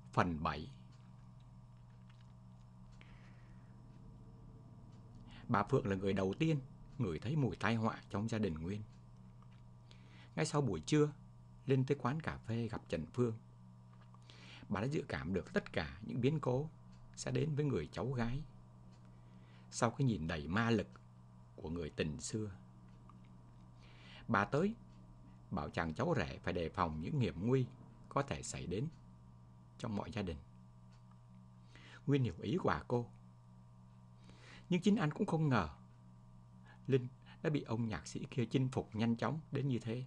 Phần 7. Bà Phượng là người đầu tiên ngửi thấy mùi tai họa trong gia đình Nguyên. Ngay sau buổi trưa, Linh tới quán cà phê gặp Trần Phương. Bà đã dự cảm được tất cả những biến cố sẽ đến với người cháu gái sau cái nhìn đầy ma lực của người tình xưa. Bà tới bảo chàng cháu rể phải đề phòng những hiểm nguy có thể xảy đến trong mọi gia đình. Nguyên hiểu ý của bà cô, nhưng chính anh cũng không ngờ Linh đã bị ông nhạc sĩ kia chinh phục nhanh chóng đến như thế.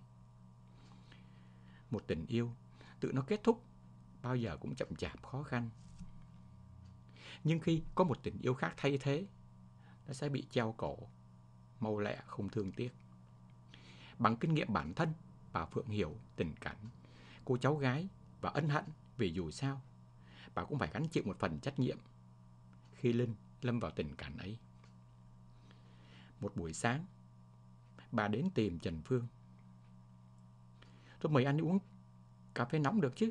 Một tình yêu tự nó kết thúc bao giờ cũng chậm chạp khó khăn. Nhưng khi có một tình yêu khác thay thế, nó sẽ bị treo cổ, mau lẹ không thương tiếc. Bằng kinh nghiệm bản thân, bà Phượng hiểu tình cảnh cô cháu gái và ân hận vì dù sao bà cũng phải gánh chịu một phần trách nhiệm khi Linh lâm vào tình cảnh ấy. Một buổi sáng, bà đến tìm Trần Phương. Tôi mời anh đi uống cà phê nóng được chứ?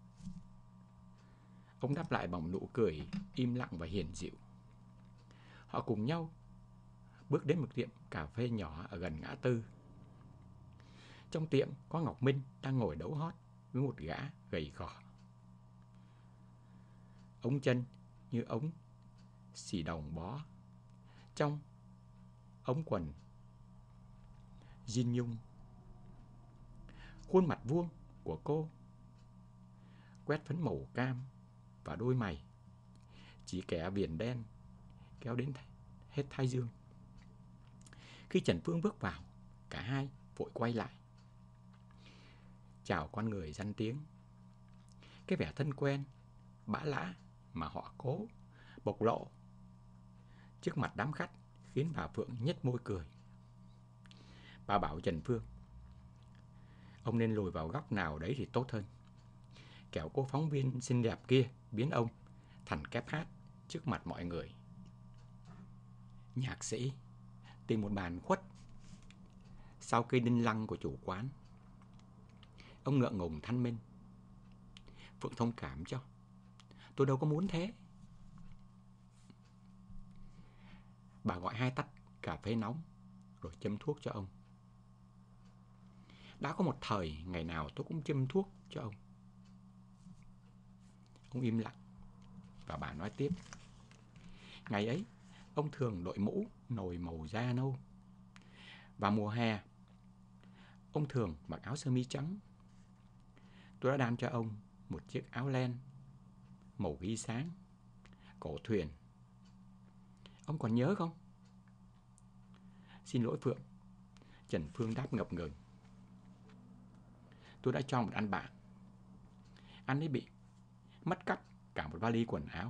Ông đáp lại bằng nụ cười im lặng và hiền dịu. Họ cùng nhau bước đến một tiệm cà phê nhỏ ở gần ngã tư. Trong tiệm có Ngọc Minh đang ngồi đấu hót với một gã gầy gò. Ống chân như ống xì đồng bó trong ống quần jean nhung. Khuôn mặt vuông của cô quét phấn màu cam và đôi mày chỉ kẻ viền đen kéo đến hết thái dương. Khi Trần Phương bước vào, cả hai vội quay lại chào con người danh tiếng. Cái vẻ thân quen, bã lã mà họ cố bộc lộ trước mặt đám khách khiến bà Phượng nhếch môi cười. Bà bảo Trần Phương, ông nên lùi vào góc nào đấy thì tốt hơn, kẻo cô phóng viên xinh đẹp kia biến ông thành kép hát trước mặt mọi người. Nhạc sĩ tìm một bàn khuất sau cây đinh lăng của chủ quán. Ông ngượng ngùng thanh minh, Phượng thông cảm cho, tôi đâu có muốn thế. Bà gọi 2 tách cà phê nóng rồi châm thuốc cho ông. Đã có một thời ngày nào tôi cũng châm thuốc cho ông. Ông im lặng và bà nói tiếp. Ngày ấy ông thường đội mũ nồi màu da nâu. Vào mùa hè ông thường mặc áo sơ mi trắng. Tôi đã đan cho ông một chiếc áo len màu ghi sáng, cổ thuyền. Ông còn nhớ không? Xin lỗi Phượng, Trần Phương đáp ngập ngừng. Tôi đã cho một anh bạn. Anh ấy bị mất cắp cả một vali quần áo.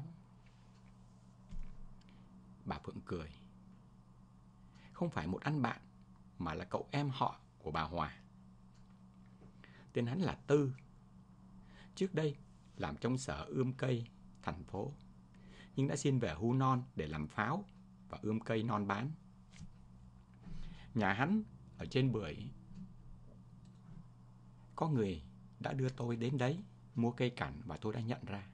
Bà Phượng cười. Không phải một anh bạn, mà là cậu em họ của bà Hòa. Tên hắn là Tư. Trước đây làm trong sở ươm cây thành phố, nhưng đã xin về Hu Non để làm pháo và ươm cây non bán. Nhà hắn ở trên Bưởi. Có người đã đưa tôi đến đấy mua cây cảnh và tôi đã nhận ra.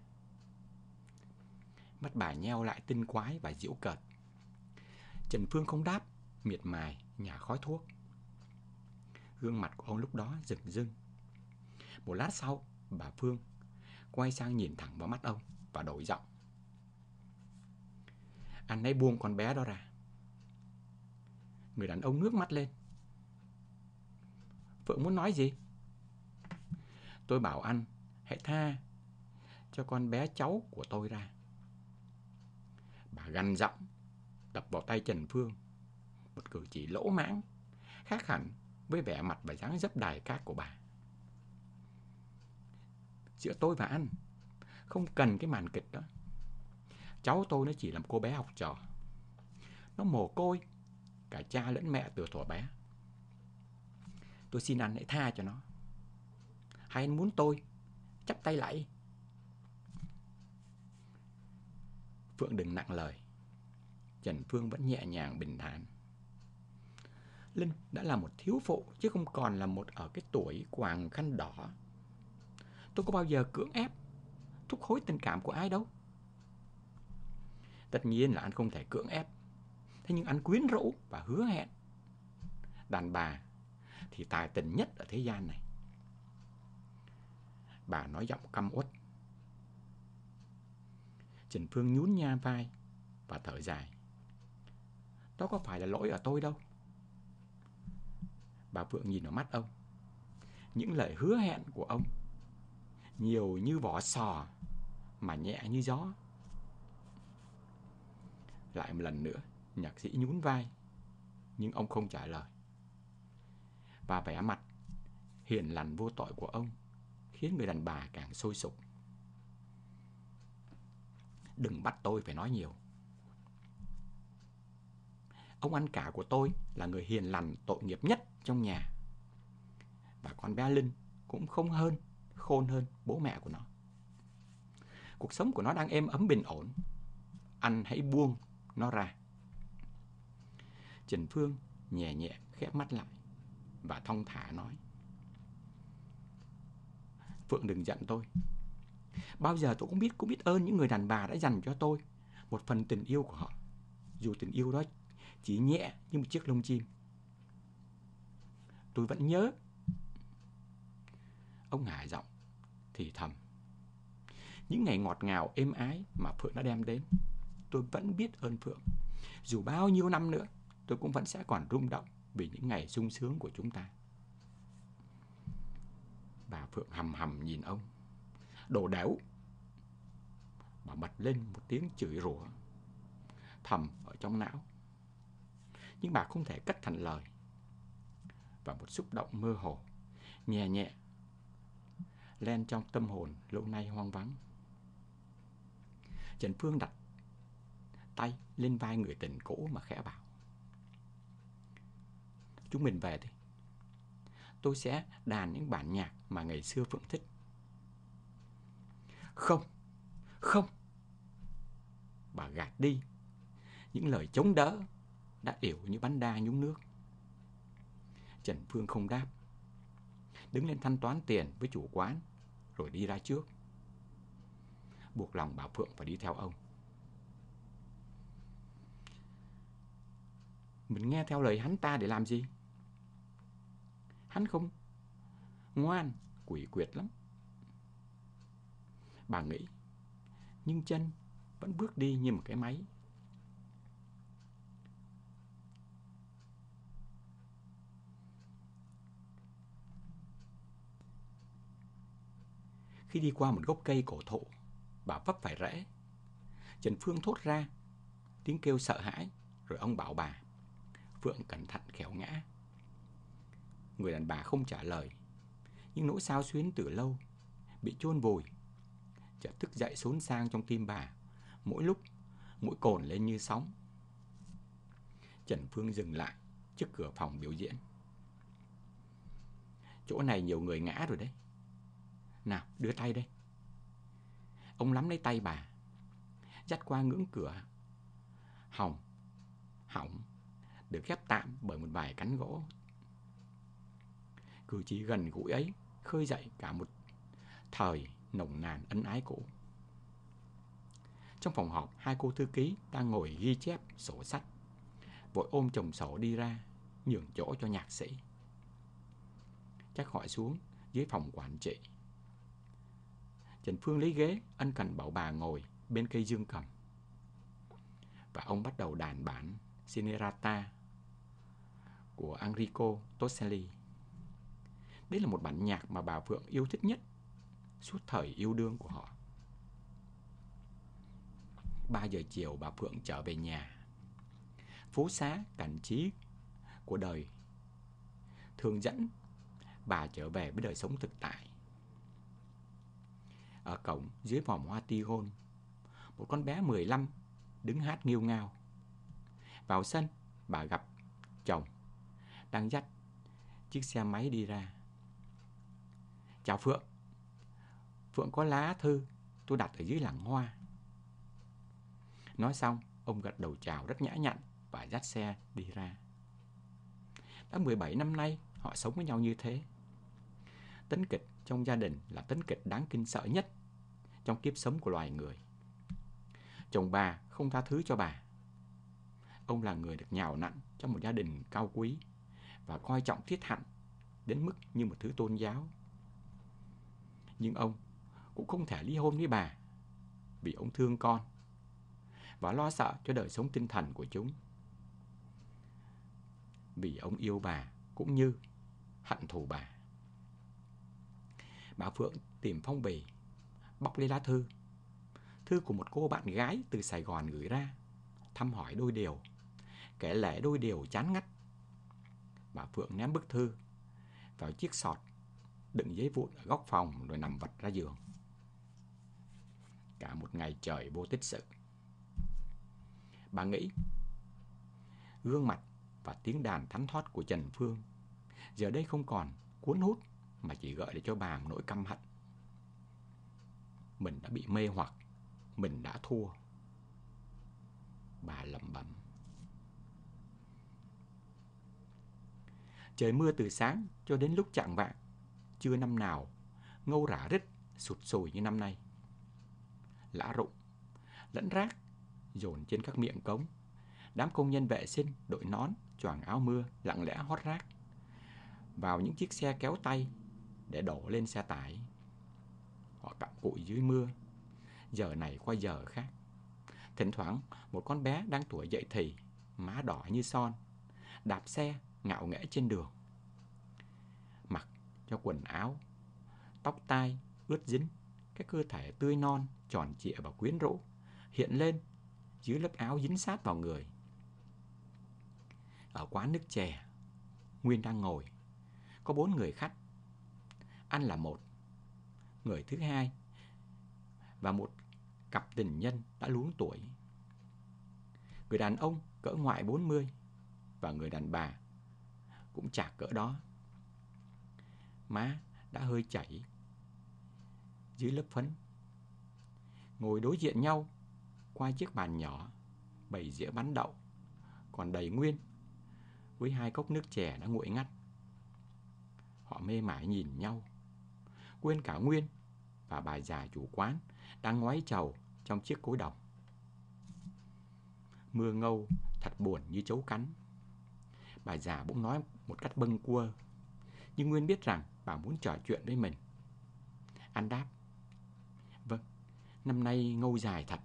Mắt bà nheo lại tinh quái và giễu cợt. Trần Phương không đáp, miệt mài nhả khói thuốc. Gương mặt của ông lúc đó rừng rưng. Một lát sau, bà Phương quay sang nhìn thẳng vào mắt ông và đổi giọng. Anh hãy buông con bé đó ra. Người đàn ông ngước mắt lên. Phượng muốn nói gì? Tôi bảo anh hãy tha cho con bé cháu của tôi ra. Bà gằn giọng đập vào tay Trần Phương, một cử chỉ lỗ mãng, khác hẳn với vẻ mặt và dáng dấp đài cát của bà. Giữa tôi và anh không cần cái màn kịch đó. Cháu tôi nó chỉ là một cô bé học trò. Nó mồ côi cả cha lẫn mẹ từ thuở bé. Tôi xin anh hãy tha cho nó. Hay anh muốn tôi chắp tay lại? Phượng đừng nặng lời. Trần Phương vẫn nhẹ nhàng bình thản. Linh đã là một thiếu phụ chứ không còn là một ở cái tuổi quàng khăn đỏ. Tôi có bao giờ cưỡng ép thúc hối tình cảm của ai đâu. Tất nhiên là anh không thể cưỡng ép. Thế nhưng anh quyến rũ và hứa hẹn. Đàn bà thì tài tình nhất ở thế gian này. Bà nói giọng căm uất. Trần Phương nhún nha vai và thở dài. Đó có phải là lỗi ở tôi đâu. Bà Phượng nhìn vào mắt ông. Những lời hứa hẹn của ông nhiều như vỏ sò mà nhẹ như gió. Lại một lần nữa, nhạc sĩ nhún vai, nhưng ông không trả lời. Và vẻ mặt hiền lành vô tội của ông khiến người đàn bà càng sôi sục. Đừng bắt tôi phải nói nhiều. Ông anh cả của tôi là người hiền lành tội nghiệp nhất trong nhà. Và con bé Linh cũng không hơn, khôn hơn bố mẹ của nó. Cuộc sống của nó đang êm ấm bình ổn. Anh hãy buông nó ra. Trần Phương nhẹ nhẹ khép mắt lại và thong thả nói. Phượng đừng giận tôi. Bao giờ tôi cũng biết ơn những người đàn bà đã dành cho tôi một phần tình yêu của họ. Dù tình yêu đó chỉ nhẹ như một chiếc lông chim. Tôi vẫn nhớ. Ông hạ giọng thì thầm. Những ngày ngọt ngào êm ái mà Phượng đã đem đến. Tôi vẫn biết ơn Phượng. Dù bao nhiêu năm nữa, tôi cũng vẫn sẽ còn rung động vì những ngày sung sướng của chúng ta. Bà Phượng hầm hầm nhìn ông. Đồ đẻo. Bà bật lên một tiếng chửi rủa thầm ở trong não. Nhưng bà không thể cất thành lời. Và một xúc động mơ hồ, nhẹ nhẹ len trong tâm hồn lâu nay hoang vắng. Trần Phương đặt tay lên vai người tình cũ mà khẽ bảo. Chúng mình về đi. Tôi sẽ đàn những bản nhạc mà ngày xưa Phượng thích. Không, không. Bà gạt đi những lời chống đỡ đã yểu như bánh đa nhúng nước. Trần Phương không đáp. Đứng lên thanh toán tiền với chủ quán rồi đi ra trước. Buộc lòng bà Phượng phải đi theo ông. Mình nghe theo lời hắn ta để làm gì? Hắn không ngoan, quỷ quyệt lắm. Bà nghĩ. Nhưng chân vẫn bước đi như một cái máy. Khi đi qua một gốc cây cổ thụ, bà vấp phải rễ. Trần Phương thốt ra tiếng kêu sợ hãi. Rồi ông bảo bà. Phượng cẩn thận khéo ngã. Người đàn bà không trả lời. Nhưng nỗi xao xuyến từ lâu bị chôn vùi chợt thức dậy xốn sang trong tim bà. Mỗi lúc mỗi cồn lên như sóng. Trần Phương dừng lại trước cửa phòng biểu diễn. Chỗ này nhiều người ngã rồi đấy. Nào đưa tay đây. Ông nắm lấy tay bà, dắt qua ngưỡng cửa hỏng được khép tạm bởi một vài cánh gỗ. Cử chỉ gần gũi ấy khơi dậy cả một thời nồng nàn ân ái cũ. Trong phòng họp, hai cô thư ký đang ngồi ghi chép sổ sách, vội ôm chồng sổ đi ra nhường chỗ cho nhạc sĩ. Chắc họ xuống dưới phòng quản trị. Trần Phương lấy ghế ân cần bảo bà ngồi bên cây dương cầm. Và ông bắt đầu đàn bản Cenerata của Enrico Tosselli. Đây là một bản nhạc mà bà Phượng yêu thích nhất suốt thời yêu đương của họ. 3 giờ chiều bà Phượng trở về nhà. Phố xá cảnh trí của đời thường dẫn bà trở về với đời sống thực tại. Ở cổng dưới vòm hoa tigon, một con bé 15 đứng hát nghêu ngao. Vào sân, bà gặp chồng đang dắt chiếc xe máy đi ra. Chào Phượng. Phượng có lá thư tôi đặt ở dưới làng hoa. Nói xong, ông gật đầu chào rất nhã nhặn và dắt xe đi ra. Đã 17 năm nay, họ sống với nhau như thế. Tấn kịch trong gia đình là tấn kịch đáng kinh sợ nhất, trong kiếp sống của loài người. Chồng bà không tha thứ cho bà. Ông là người được nhào nặn trong một gia đình cao quý và coi trọng tiết hạnh đến mức như một thứ tôn giáo. Nhưng ông cũng không thể ly hôn với bà vì ông thương con và lo sợ cho đời sống tinh thần của chúng. Vì ông yêu bà cũng như hận thù bà. Bà Phượng tìm phong bì, bóc lấy lá thư. Thư của một cô bạn gái từ Sài Gòn gửi ra, thăm hỏi đôi điều, kể lể đôi điều chán ngắt. Bà Phượng ném bức thư vào chiếc sọt đựng giấy vụn ở góc phòng rồi nằm vật ra giường. Cả một ngày trời vô tích sự. Bà nghĩ gương mặt và tiếng đàn thánh thót của Trần Phương giờ đây không còn cuốn hút mà chỉ gợi để cho bà một nỗi căm hận. Mình đã bị mê hoặc, mình đã thua. Bà lẩm bẩm. Trời mưa từ sáng cho đến lúc chạng vạng, chưa năm nào ngâu rả rít sụt sùi như năm nay. Lã rụng lẫn rác dồn trên các miệng cống. Đám công nhân vệ sinh đội nón, choàng áo mưa lặng lẽ hót rác vào những chiếc xe kéo tay để đổ lên xe tải. Họ cặm cụi dưới mưa, giờ này qua giờ khác. Thỉnh thoảng một con bé đang tuổi dậy thì, má đỏ như son, đạp xe ngạo nghễ trên đường. Mặc cho quần áo, tóc tai ướt dính, cái cơ thể tươi non, tròn trịa và quyến rũ hiện lên dưới lớp áo dính sát vào người. Ở quán nước chè, Nguyên đang ngồi. Có 4 người khách. Anh là một, người thứ hai và một cặp tình nhân đã luống tuổi. Người đàn ông cỡ ngoại 40 và người đàn bà cũng chạc cỡ đó. Má đã hơi chảy dưới lớp phấn. Ngồi đối diện nhau qua chiếc bàn nhỏ, bày dĩa bánh đậu còn đầy nguyên với 2 cốc nước chè đã nguội ngắt. Họ mê mải nhìn nhau, quên cả Nguyên và bà già chủ quán đang ngoáy trầu trong chiếc cối đồng. Mưa ngâu thật buồn như chấu cắn. Bà già bỗng nói một cách bâng quơ, nhưng Nguyên biết rằng bà muốn trò chuyện với mình. Anh đáp: Vâng, năm nay ngâu dài thật.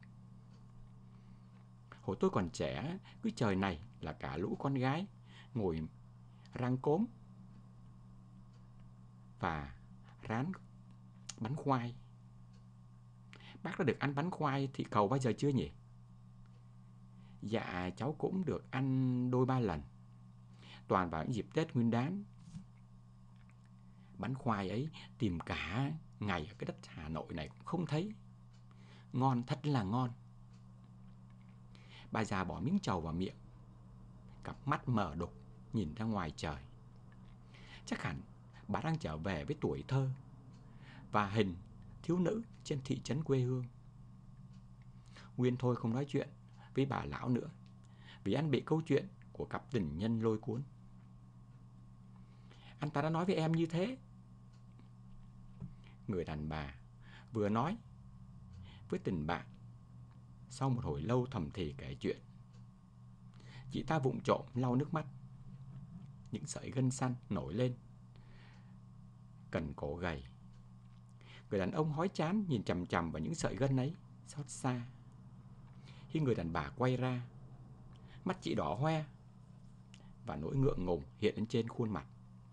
Hồi tôi còn trẻ, cứ trời này là cả lũ con gái ngồi rang cốm và rán bánh khoai. Bác đã được ăn bánh khoai thị cầu bao giờ chưa nhỉ? Dạ, cháu cũng được ăn đôi ba lần, toàn vào những dịp Tết Nguyên đán. Bánh khoai ấy tìm cả ngày ở cái đất Hà Nội này cũng không thấy. Ngon, thật là ngon. Bà già bỏ miếng trầu vào miệng, cặp mắt mở đục nhìn ra ngoài trời. Chắc hẳn bà đang trở về với tuổi thơ và hình thiếu nữ trên thị trấn quê hương. Nguyên thôi không nói chuyện với bà lão nữa, vì anh bị câu chuyện của cặp tình nhân lôi cuốn. Anh ta đã nói với em như thế. Người đàn bà vừa nói với tình bạn, sau một hồi lâu thầm thì kể chuyện. Chị ta vụng trộm lau nước mắt. Những sợi gân xanh nổi lên cần cổ gầy. Người đàn ông hói chán nhìn chằm chằm vào những sợi gân ấy, xót xa. Khi người đàn bà quay ra, mắt chị đỏ hoe và nỗi ngượng ngùng hiện lên trên khuôn mặt.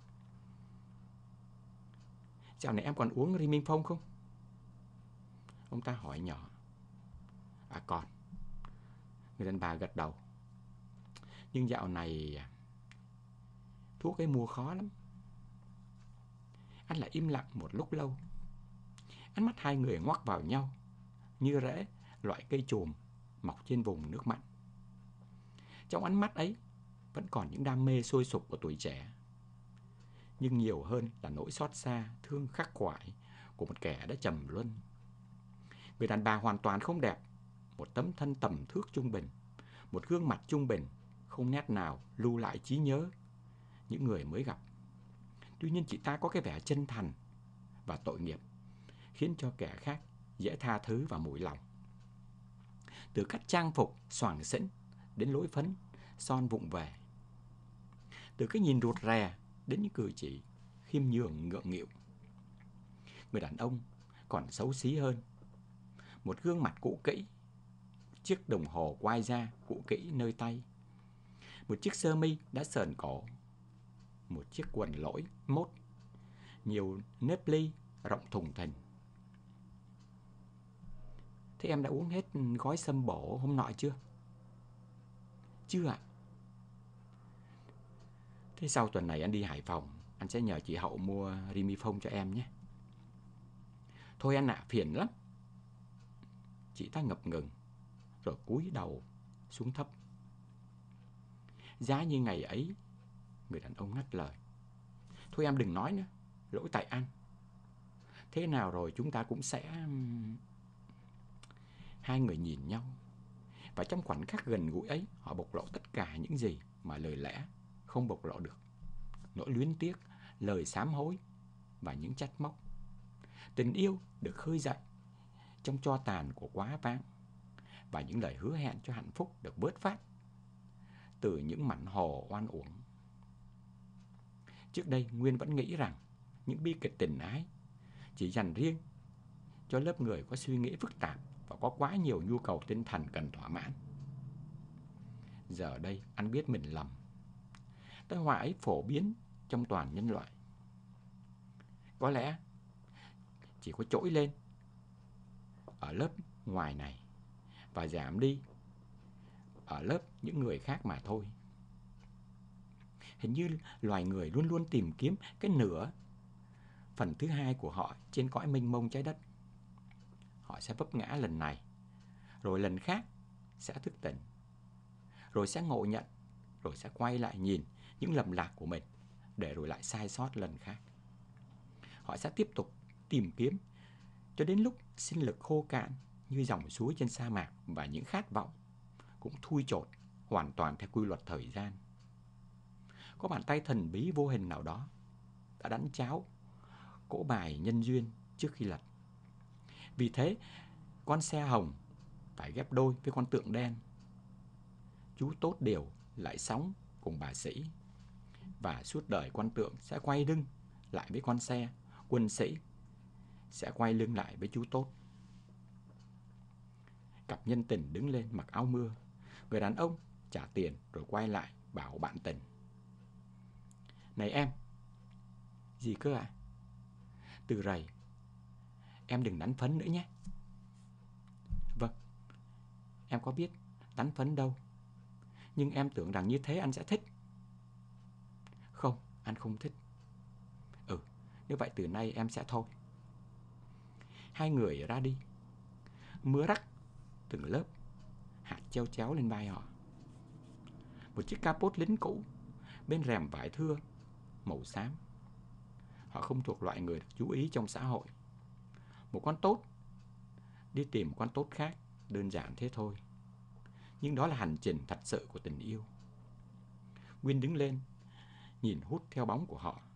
Dạo này em còn uống Ri Minh Phong không? Ông ta hỏi nhỏ. À còn. Người đàn bà gật đầu. Nhưng dạo này thuốc ấy mua khó lắm. Anh lại im lặng một lúc lâu. Ánh mắt hai người ngoắc vào nhau như rễ loại cây chùm mọc trên vùng nước mặn. Trong ánh mắt ấy vẫn còn những đam mê sôi sục của tuổi trẻ, nhưng nhiều hơn là nỗi xót xa, thương khắc khoải của một kẻ đã trầm luân. Người đàn bà hoàn toàn không đẹp, một tấm thân tầm thước trung bình, một gương mặt trung bình, không nét nào lưu lại trí nhớ những người mới gặp. Tuy nhiên chị ta có cái vẻ chân thành và tội nghiệp, khiến cho kẻ khác dễ tha thứ và mũi lòng. Từ cách trang phục xoàng xĩnh đến lối phấn son vụng về, từ cái nhìn rụt rè đến những cử chỉ khiêm nhường ngượng nghịu. Người đàn ông còn xấu xí hơn, một gương mặt cũ kỹ, chiếc đồng hồ quai da cũ kỹ nơi tay, một chiếc sơ mi đã sờn cổ, một chiếc quần lỗi mốt, nhiều nếp ly rộng thùng thình. Thế em đã uống hết gói sâm bổ hôm nọ chưa? Chưa ạ. Thế sau tuần này anh đi Hải Phòng, anh sẽ nhờ chị Hậu mua Rimifon cho em nhé. Thôi anh ạ, phiền lắm. Chị ta ngập ngừng, rồi cúi đầu xuống thấp. Giá như ngày ấy, người đàn ông ngắt lời. Thôi em đừng nói nữa, lỗi tại anh. Thế nào rồi chúng ta cũng sẽ... Hai người nhìn nhau, và trong khoảnh khắc gần gũi ấy, họ bộc lộ tất cả những gì mà lời lẽ không bộc lộ được. Nỗi luyến tiếc, lời sám hối và những trách móc. Tình yêu được khơi dậy trong tro tàn của quá vãng, và những lời hứa hẹn cho hạnh phúc được vớt phát từ những mảnh hồ oan uổng. Trước đây Nguyên vẫn nghĩ rằng những bi kịch tình ái chỉ dành riêng cho lớp người có suy nghĩ phức tạp và có quá nhiều nhu cầu tinh thần cần thỏa mãn. Giờ đây anh biết mình lầm. Tai họa ấy phổ biến trong toàn nhân loại. Có lẽ chỉ có trỗi lên ở lớp ngoài này và giảm đi ở lớp những người khác mà thôi. Hình như loài người luôn luôn tìm kiếm cái nửa phần thứ hai của họ trên cõi mênh mông trái đất. Họ sẽ vấp ngã lần này, rồi lần khác sẽ thức tỉnh, rồi sẽ ngộ nhận, rồi sẽ quay lại nhìn những lầm lạc của mình, để rồi lại sai sót lần khác. Họ sẽ tiếp tục tìm kiếm cho đến lúc sinh lực khô cạn như dòng suối trên sa mạc, và những khát vọng cũng thui chột hoàn toàn theo quy luật thời gian. Có bàn tay thần bí vô hình nào đó đã đánh cháo cỗ bài nhân duyên trước khi lật. Vì thế, con xe hồng phải ghép đôi với con tượng đen. Chú tốt điều lại sóng cùng bà sĩ, và suốt đời con tượng sẽ quay lưng lại với con xe, quân sĩ sẽ quay lưng lại với chú tốt. Cặp nhân tình đứng lên mặc áo mưa. Người đàn ông trả tiền rồi quay lại bảo bạn tình. Này em. Gì cơ ạ? Từ rày em đừng đánh phấn nữa nhé. Vâng, em có biết đánh phấn đâu, nhưng em tưởng rằng như thế anh sẽ thích. Không, anh không thích. Nếu vậy từ nay em sẽ thôi. Hai người ra đi. Mưa rắc từng lớp hạt treo chéo lên vai họ. Một chiếc capot lính cũ bên rèm vải thưa màu xám. Họ không thuộc loại người được chú ý trong xã hội. Một con tốt đi tìm một con tốt khác, đơn giản thế thôi. Nhưng đó là hành trình thật sự của tình yêu. Nguyên đứng lên, nhìn hút theo bóng của họ.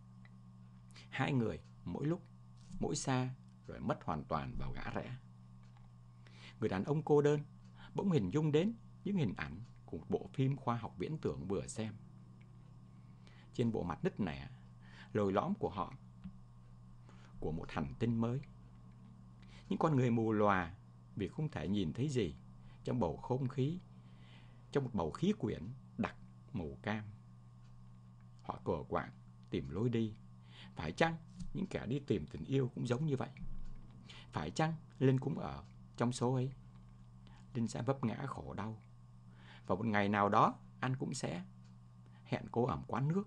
Hai người mỗi lúc, mỗi xa, rồi mất hoàn toàn vào ngã rẽ. Người đàn ông cô đơn bỗng hình dung đến những hình ảnh của một bộ phim khoa học viễn tưởng vừa xem. Trên bộ mặt nứt nẻ, lồi lõm của họ, của một hành tinh mới. Những con người mù lòa vì không thể nhìn thấy gì trong bầu không khí, trong một bầu khí quyển đặc màu cam. Họ cờ quạng tìm lối đi. Phải chăng những kẻ đi tìm tình yêu cũng giống như vậy? Phải chăng Linh cũng ở trong số ấy? Linh sẽ vấp ngã khổ đau, và một ngày nào đó anh cũng sẽ hẹn cô ở quán nước,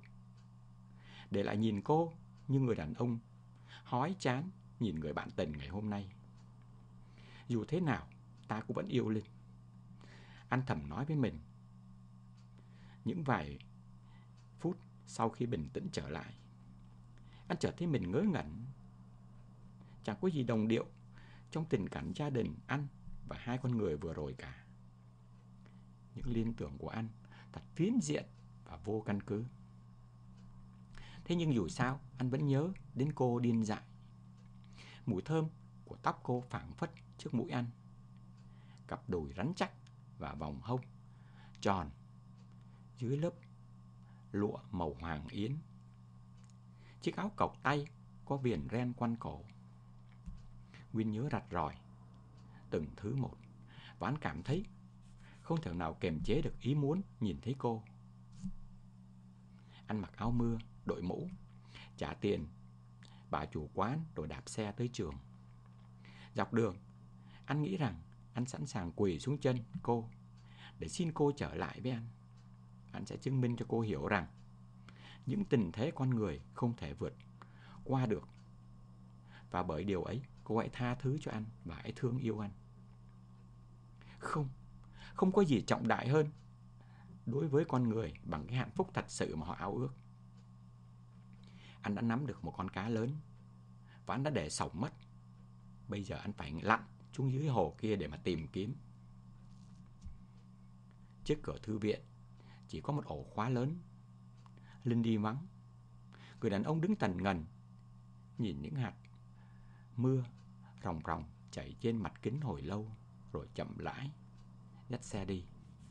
để lại nhìn cô như người đàn ông hói chán nhìn người bạn tình ngày hôm nay. Dù thế nào ta cũng vẫn yêu Linh, anh thầm nói với mình. Những vài phút sau khi bình tĩnh trở lại, anh chợt thấy mình ngớ ngẩn. Chẳng có gì đồng điệu trong tình cảnh gia đình anh và hai con người vừa rồi cả. Những liên tưởng của anh thật phiến diện và vô căn cứ. Thế nhưng dù sao anh vẫn nhớ đến cô điên dại. Mùi thơm của tóc cô phảng phất trước mũi anh. Cặp đùi rắn chắc và vòng hông tròn dưới lớp lụa màu hoàng yến. Chiếc áo cộc tay có viền ren quanh cổ. Nguyên nhớ rạch ròi từng thứ một, và anh cảm thấy không thể nào kềm chế được ý muốn nhìn thấy cô. Anh mặc áo mưa, đội mũ, trả tiền bà chủ quán rồi đạp xe tới trường. Dọc đường, anh nghĩ rằng anh sẵn sàng quỳ xuống chân cô để xin cô trở lại với anh. Anh sẽ chứng minh cho cô hiểu rằng những tình thế con người không thể vượt qua được, và bởi điều ấy cô hãy tha thứ cho anh và hãy thương yêu anh. Không có gì trọng đại hơn đối với con người bằng cái hạnh phúc thật sự mà họ ao ước. Anh đã nắm được một con cá lớn và anh đã để sổng mất. Bây giờ anh phải lặn xuống dưới hồ kia để mà tìm kiếm. Trước cửa thư viện chỉ có một ổ khóa lớn. Linh đi vắng. Người đàn ông đứng tần ngần nhìn những hạt mưa ròng ròng chảy trên mặt kính hồi lâu, rồi chậm rãi dắt xe đi.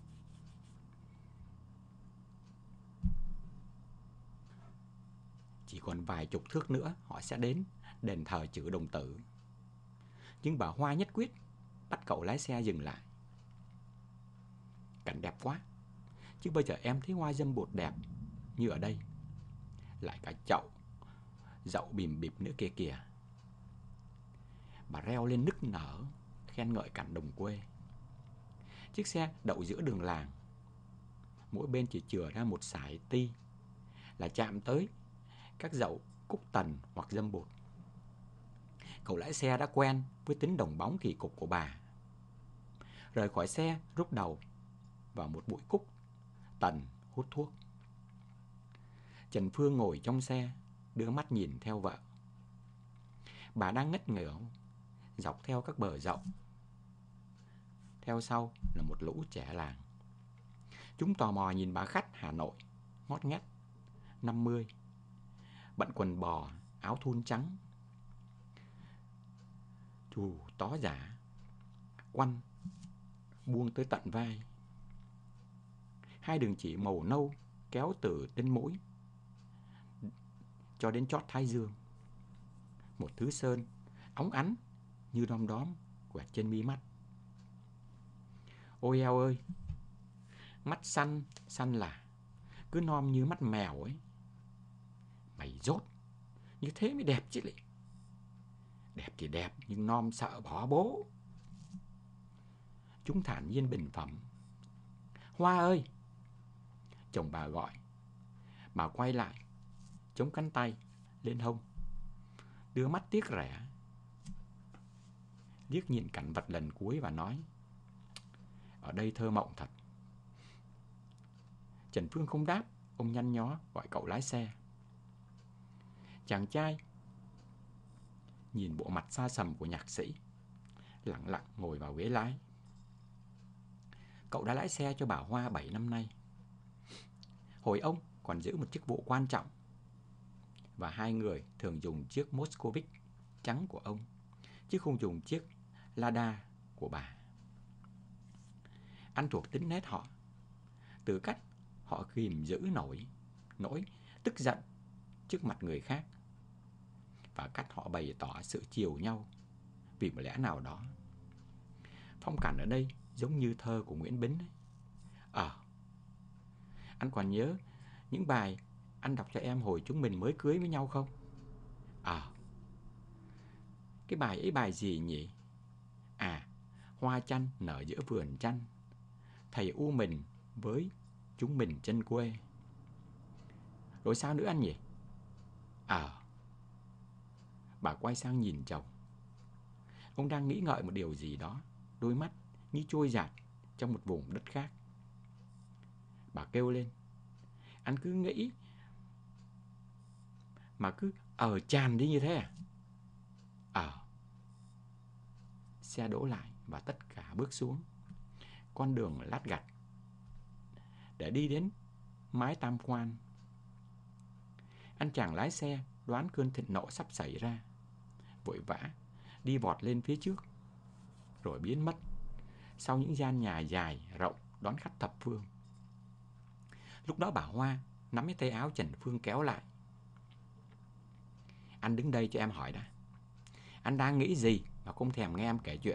Chỉ còn vài chục thước nữa họ sẽ đến đền thờ Chữ Đồng Tử. Nhưng bà Hoa nhất quyết bắt cậu lái xe dừng lại. Cảnh đẹp quá, chứ bây giờ em thấy hoa dâm bụt đẹp như ở đây. Lại cả dậu bìm bịp nữa kia kìa. Bà reo lên nức nở, khen ngợi cảnh đồng quê. Chiếc xe đậu giữa đường làng. Mỗi bên chỉ chừa ra một sải ti là chạm tới các dậu cúc tần hoặc dâm bụt. Cậu lái xe đã quen với tính đồng bóng kỳ cục của bà. Rời khỏi xe, rút đầu vào một bụi cúc tần hút thuốc. Trần Phương ngồi trong xe, đưa mắt nhìn theo vợ. Bà đang ngất ngửa dọc theo các bờ dậu. Theo sau là một lũ trẻ làng. Chúng tò mò nhìn bà khách Hà Nội, ngót nghét, 50, bận quần bò, áo thun trắng, chù tó giả, quăn buông tới tận vai. Hai đường chỉ màu nâu kéo từ trên mũi cho đến chót thái dương. Một thứ sơn óng ánh như đom đóm quẹt trên mi mắt. Ôi eo ơi, mắt xanh xanh là cứ nom như mắt mèo ấy. Mày dốt, như thế mới đẹp chứ lị. Đẹp thì đẹp, nhưng nom sợ bỏ bố. Chúng thản nhiên bình phẩm. Hoa ơi! Chồng bà gọi. Bà quay lại, chống cánh tay lên hông, đưa mắt tiếc rẻ, liếc nhìn cảnh vật lần cuối và nói: ở đây thơ mộng thật. Trần Phương không đáp. Ông nhăn nhó gọi cậu lái xe. Chàng trai nhìn bộ mặt xa sầm của nhạc sĩ, lặng lặng ngồi vào ghế lái. Cậu đã lái xe cho bà Hoa 7 năm nay. Hồi ông còn giữ một chức vụ quan trọng, và hai người thường dùng chiếc Moscovic trắng của ông, chứ không dùng chiếc Lada của bà. Anh thuộc tính nét họ, từ cách họ kìm giữ nỗi tức giận trước mặt người khác, và cách họ bày tỏ sự chiều nhau vì một lẽ nào đó. Phong cảnh ở đây giống như thơ của Nguyễn Bính ấy. Anh còn nhớ những bài anh đọc cho em hồi chúng mình mới cưới với nhau không? Cái bài ấy bài gì nhỉ? Hoa chanh nở giữa vườn chanh, thầy u mình với chúng mình chân quê. Rồi sao nữa anh nhỉ? Bà quay sang nhìn chồng. Ông đang nghĩ ngợi một điều gì đó, đôi mắt như trôi dạt trong một vùng đất khác. Bà kêu lên: anh cứ nghĩ mà cứ tràn đi như thế à? Xe đỗ lại và tất cả bước xuống con đường lát gạch để đi đến mái tam quan. Anh chàng lái xe đoán cơn thịnh nộ sắp xảy ra, vội vã đi vọt lên phía trước, rồi biến mất sau những gian nhà dài, rộng đón khách thập phương. Lúc đó bà Hoa nắm lấy tay áo Trần Phương kéo lại. Anh đứng đây cho em hỏi đã. Anh đang nghĩ gì mà không thèm nghe em kể chuyện?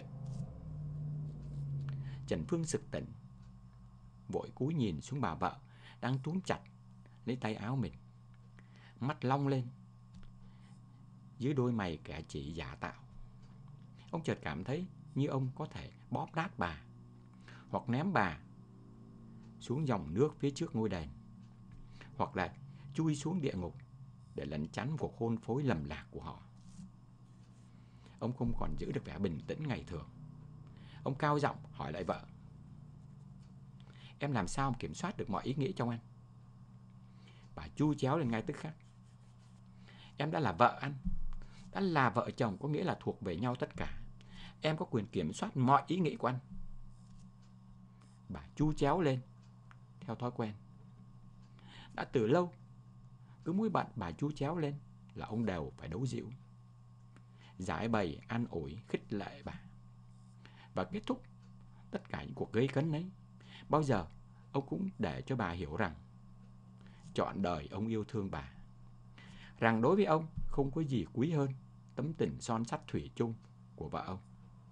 Trần Phương sực tỉnh, vội cúi nhìn xuống bà vợ đang túm chặt lấy tay áo mình. Mắt long lên dưới đôi mày kẻ chỉ giả tạo. Ông chợt cảm thấy như ông có thể bóp nát bà, hoặc ném bà xuống dòng nước phía trước ngôi đền, hoặc là chui xuống địa ngục để lẩn tránh cuộc hôn phối lầm lạc của họ. Ông không còn giữ được vẻ bình tĩnh ngày thường. Ông cao giọng hỏi lại vợ. Em làm sao mà kiểm soát được mọi ý nghĩ trong anh? Bà chu chéo lên ngay tức khắc. Em đã là vợ anh, đã là vợ chồng có nghĩa là thuộc về nhau tất cả. Em có quyền kiểm soát mọi ý nghĩ của anh. Bà chu chéo lên theo thói quen. Đã từ lâu, cứ mỗi bạn bà chu chéo lên là ông đều phải đấu dịu, giải bày, an ủi, khích lệ bà. Và kết thúc tất cả những cuộc gây cấn ấy, bao giờ ông cũng để cho bà hiểu rằng trọn đời ông yêu thương bà, rằng đối với ông không có gì quý hơn tấm tình son sắt thủy chung của vợ ông.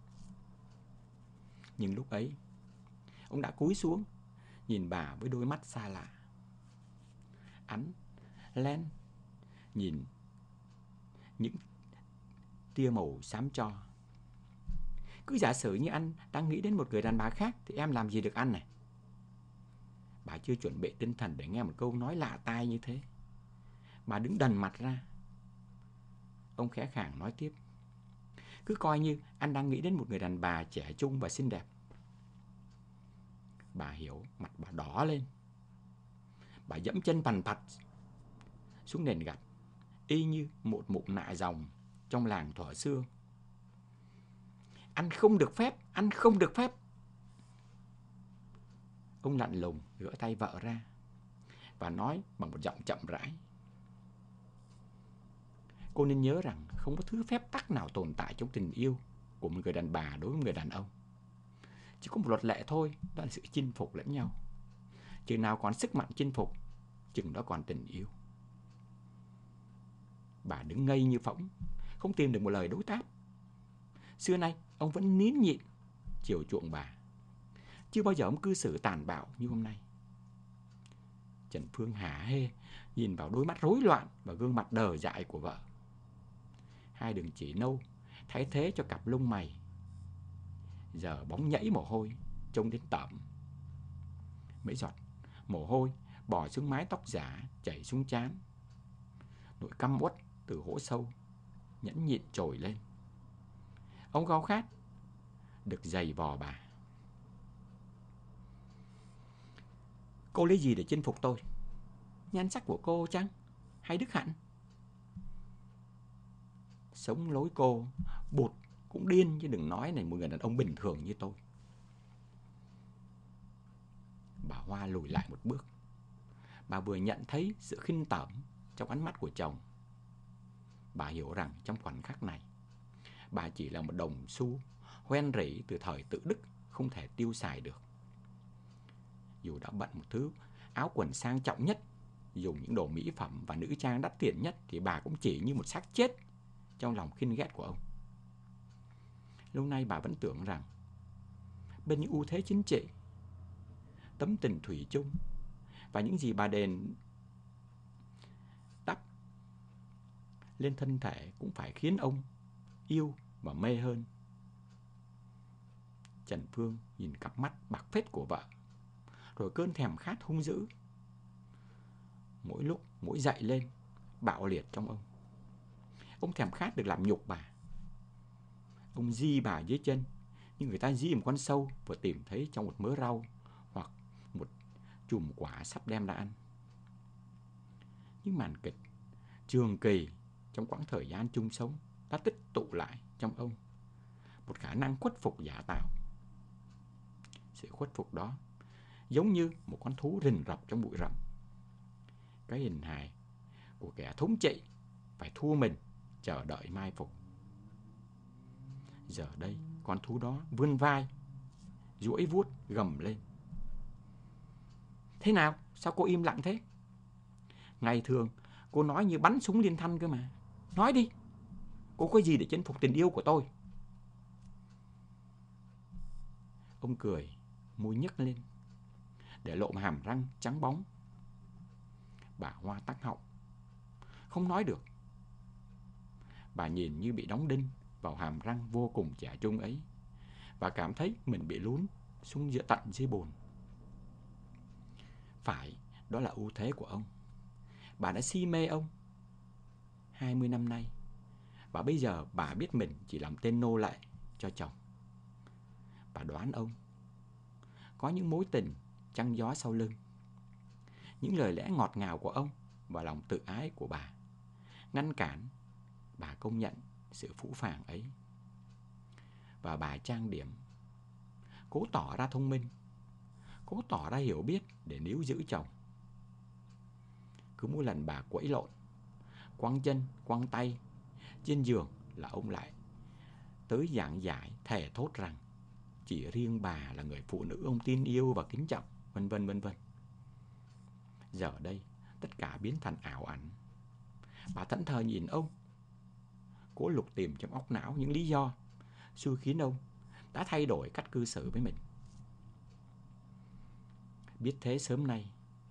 Nhưng lúc ấy, ông đã cúi xuống nhìn bà với đôi mắt xa lạ. Ánh len nhìn những tia màu xám cho. Cứ giả sử như anh đang nghĩ đến một người đàn bà khác thì em làm gì được anh này? Bà chưa chuẩn bị tinh thần để nghe một câu nói lạ tai như thế. Bà đứng đần mặt ra. Ông khẽ khàng nói tiếp. Cứ coi như anh đang nghĩ đến một người đàn bà trẻ trung và xinh đẹp. Bà hiểu, mặt bà đỏ lên. Bà dẫm chân phằn phặt xuống nền gạch, y như một mụ nạ dòng trong làng thuở xưa. Anh không được phép, anh không được phép. Ông lạnh lùng gỡ tay vợ ra và nói bằng một giọng chậm rãi. Cô nên nhớ rằng không có thứ phép tắc nào tồn tại trong tình yêu của một người đàn bà đối với một người đàn ông. Chỉ có một luật lệ thôi, đó là sự chinh phục lẫn nhau. Chừng nào còn sức mạnh chinh phục, chừng đó còn tình yêu. Bà đứng ngây như phỗng, không tìm được một lời đối đáp. Xưa nay ông vẫn nín nhịn chiều chuộng bà. Chưa bao giờ ông cư xử tàn bạo như hôm nay. Trần Phương hả hê nhìn vào đôi mắt rối loạn và gương mặt đờ dại của vợ. Hai đường chỉ nâu thay thế cho cặp lông mày giờ bóng nhẫy mồ hôi, trông đến tởm. Mấy giọt mồ hôi bò xuống mái tóc giả, chảy xuống trán. Nỗi căm uất từ hố sâu nhẫn nhịn trồi lên. Ông khao khát được giày vò bà. Cô lấy gì để chinh phục tôi? Nhan sắc của cô chăng? Hay đức hạnh? Sống lối cô bụt cũng điên, chứ đừng nói này một người đàn ông bình thường như tôi. Bà Hoa lùi lại một bước. Bà vừa nhận thấy sự khinh tởm trong ánh mắt của chồng. Bà hiểu rằng trong khoảnh khắc này, bà chỉ là một đồng xu hoen rỉ từ thời tự đức, không thể tiêu xài được. Dù đã bận một thứ áo quần sang trọng nhất, dùng những đồ mỹ phẩm và nữ trang đắt tiền nhất, thì bà cũng chỉ như một xác chết trong lòng khinh ghét của ông. Lâu nay bà vẫn tưởng rằng bên những ưu thế chính trị, tấm tình thủy chung và những gì bà đền đắp lên thân thể cũng phải khiến ông yêu và mê hơn. Trần Phương nhìn cặp mắt bạc phết của vợ, rồi cơn thèm khát hung dữ mỗi lúc mỗi dậy lên bạo liệt trong ông. Ông thèm khát được làm nhục bà. Ông di bà dưới chân như người ta di một con sâu vừa tìm thấy trong một mớ rau hoặc một chùm quả sắp đem ra ăn. Những màn kịch trường kỳ trong quãng thời gian chung sống đã tích tụ lại trong ông một khả năng khuất phục giả tạo. Sự khuất phục đó giống như một con thú rình rập trong bụi rậm. Cái hình hài của kẻ thống trị phải thua mình chờ đợi mai phục. Giờ đây con thú đó vươn vai, duỗi vuốt gầm lên. Thế nào? Sao cô im lặng thế? Ngày thường cô nói như bắn súng liên thanh cơ mà. Nói đi, cô có gì để chinh phục tình yêu của tôi? Ông cười, môi nhếch lên, để lộ hàm răng trắng bóng. Bà Hoa tắc họng, không nói được. Bà nhìn như bị đóng đinh vào hàm răng vô cùng trẻ trung ấy, và cảm thấy mình bị lún xuống tận dưới bùn. Phải, đó là ưu thế của ông. Bà đã si mê ông 20 năm nay, và bây giờ bà biết mình chỉ làm tên nô lệ cho chồng. Bà đoán ông có những mối tình trăng gió sau lưng. Những lời lẽ ngọt ngào của ông và lòng tự ái của bà ngăn cản bà công nhận sự phũ phàng ấy. Và bà trang điểm, cố tỏ ra thông minh, cố tỏ ra hiểu biết để níu giữ chồng. Cứ mỗi lần bà quẫy lộn, quăng chân, quăng tay trên giường là ông lại tới giảng giải thề thốt rằng chỉ riêng bà là người phụ nữ ông tin yêu và kính trọng, vân vân vân vân. Giờ đây tất cả biến thành ảo ảnh. Bà thẫn thờ nhìn ông, cố lục tìm trong óc não những lý do xui khiến ông đã thay đổi cách cư xử với mình. Biết thế sớm nay,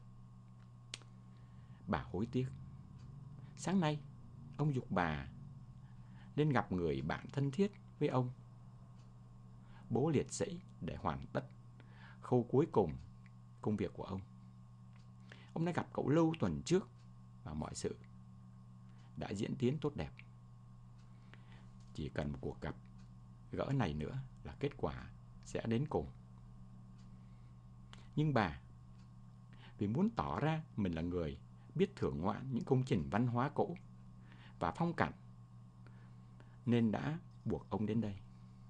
bà hối tiếc. Sáng nay ông giục bà nên gặp người bạn thân thiết với ông, bố liệt sĩ, để hoàn tất khâu cuối cùng công việc của ông. Ông đã gặp cậu Lưu tuần trước và mọi sự đã diễn tiến tốt đẹp. Chỉ cần một cuộc gặp gỡ này nữa là kết quả sẽ đến cùng. Nhưng bà, vì muốn tỏ ra mình là người biết thưởng ngoạn những công trình văn hóa cũ và phong cảnh, nên đã buộc ông đến đây.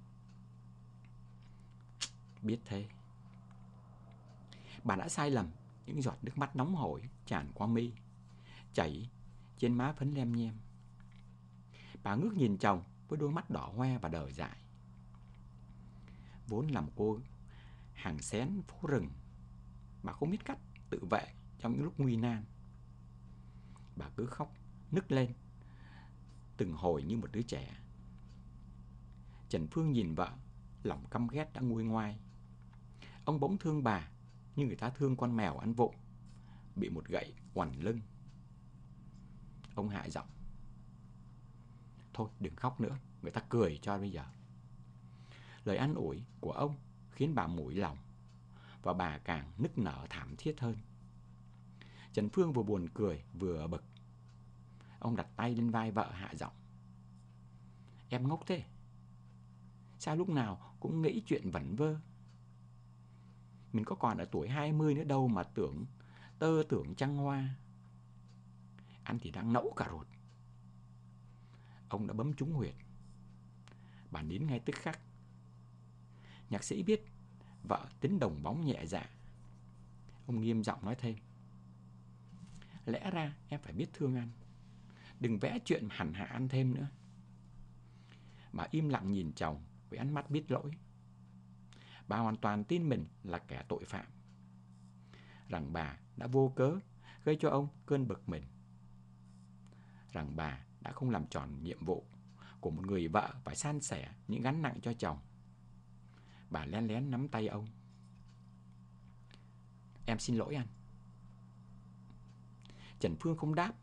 Biết thế, bà đã sai lầm. Những giọt nước mắt nóng hổi tràn qua mi, chảy trên má phấn lem nhem. Bà ngước nhìn chồng với đôi mắt đỏ hoe và đờ dại. Vốn là một cô hàng xén phố rừng, bà không biết cách tự vệ trong những lúc nguy nan. Bà cứ khóc nức lên từng hồi như một đứa trẻ. Trần Phương nhìn vợ, lòng căm ghét đã nguôi ngoai. Ông bỗng thương bà như người ta thương con mèo ăn vụng, bị một gậy quằn lưng. Ông hạ giọng. Thôi đừng khóc nữa, người ta cười cho bây giờ. Lời an ủi của ông khiến bà mũi lòng, và bà càng nức nở thảm thiết hơn. Trần Phương vừa buồn cười vừa bực. Ông đặt tay lên vai vợ hạ giọng. Em ngốc thế, sao lúc nào cũng nghĩ chuyện vẩn vơ? Mình có còn ở tuổi 20 nữa đâu mà tưởng trăng hoa. Anh thì đang nẫu cả ruột. Ông đã bấm trúng huyệt. Bà nín ngay tức khắc. Nhạc sĩ biết vợ tính đồng bóng nhẹ dạ. Ông nghiêm giọng nói thêm. Lẽ ra em phải biết thương anh, đừng vẽ chuyện hằn hạ anh thêm nữa. Bà im lặng nhìn chồng với ánh mắt biết lỗi. Bà hoàn toàn tin mình là kẻ tội phạm, rằng bà đã vô cớ gây cho ông cơn bực mình, rằng bà đã không làm tròn nhiệm vụ của một người vợ phải san sẻ những gánh nặng cho chồng. Bà lén lén nắm tay ông. Em xin lỗi anh. Trần Phương không đáp.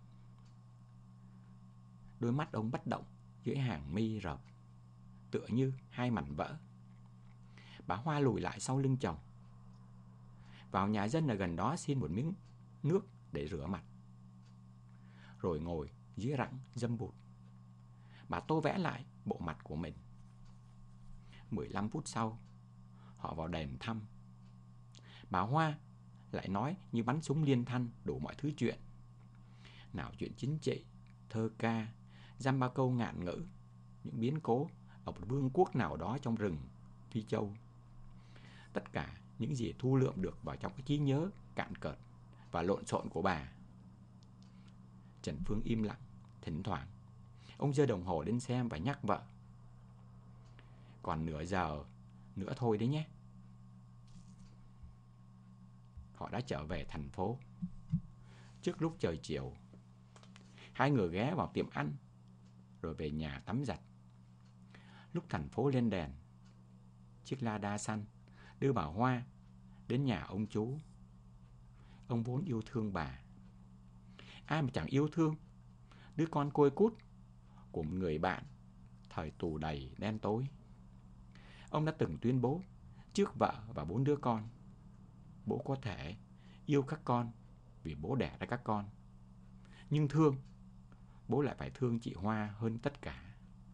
Đôi mắt ông bất động dưới hàng mi rợp, tựa như hai mảnh vỡ. Bà Hoa lùi lại sau lưng chồng, vào nhà dân ở gần đó xin một miếng nước để rửa mặt, rồi ngồi dưới rặng dâm bụt. Bà tô vẽ lại bộ mặt của mình. 15 phút sau, họ vào đền thăm. Bà Hoa lại nói như bắn súng liên thanh đủ mọi thứ chuyện. Nào chuyện chính trị, thơ ca, dăm ba câu ngạn ngữ, những biến cố ở một vương quốc nào đó trong rừng Phi Châu. Tất cả những gì thu lượm được vào trong cái trí nhớ cạn cợt và lộn xộn của bà. Trần Phương im lặng. Thỉnh thoảng ông giơ đồng hồ lên xem và nhắc vợ. Còn nửa giờ nữa thôi đấy nhé. Họ đã trở về thành phố. Trước lúc trời chiều, hai người ghé vào tiệm ăn rồi về nhà tắm giặt. Lúc thành phố lên đèn, chiếc Lada xanh đưa bà Hoa đến nhà ông chú. Ông vốn yêu thương bà. Ai mà chẳng yêu thương đứa con côi cút của một người bạn thời tù đầy đen tối. Ông đã từng tuyên bố trước vợ và 4 đứa con, bố có thể yêu các con vì bố đẻ ra các con, nhưng thương, bố lại phải thương chị Hoa hơn tất cả.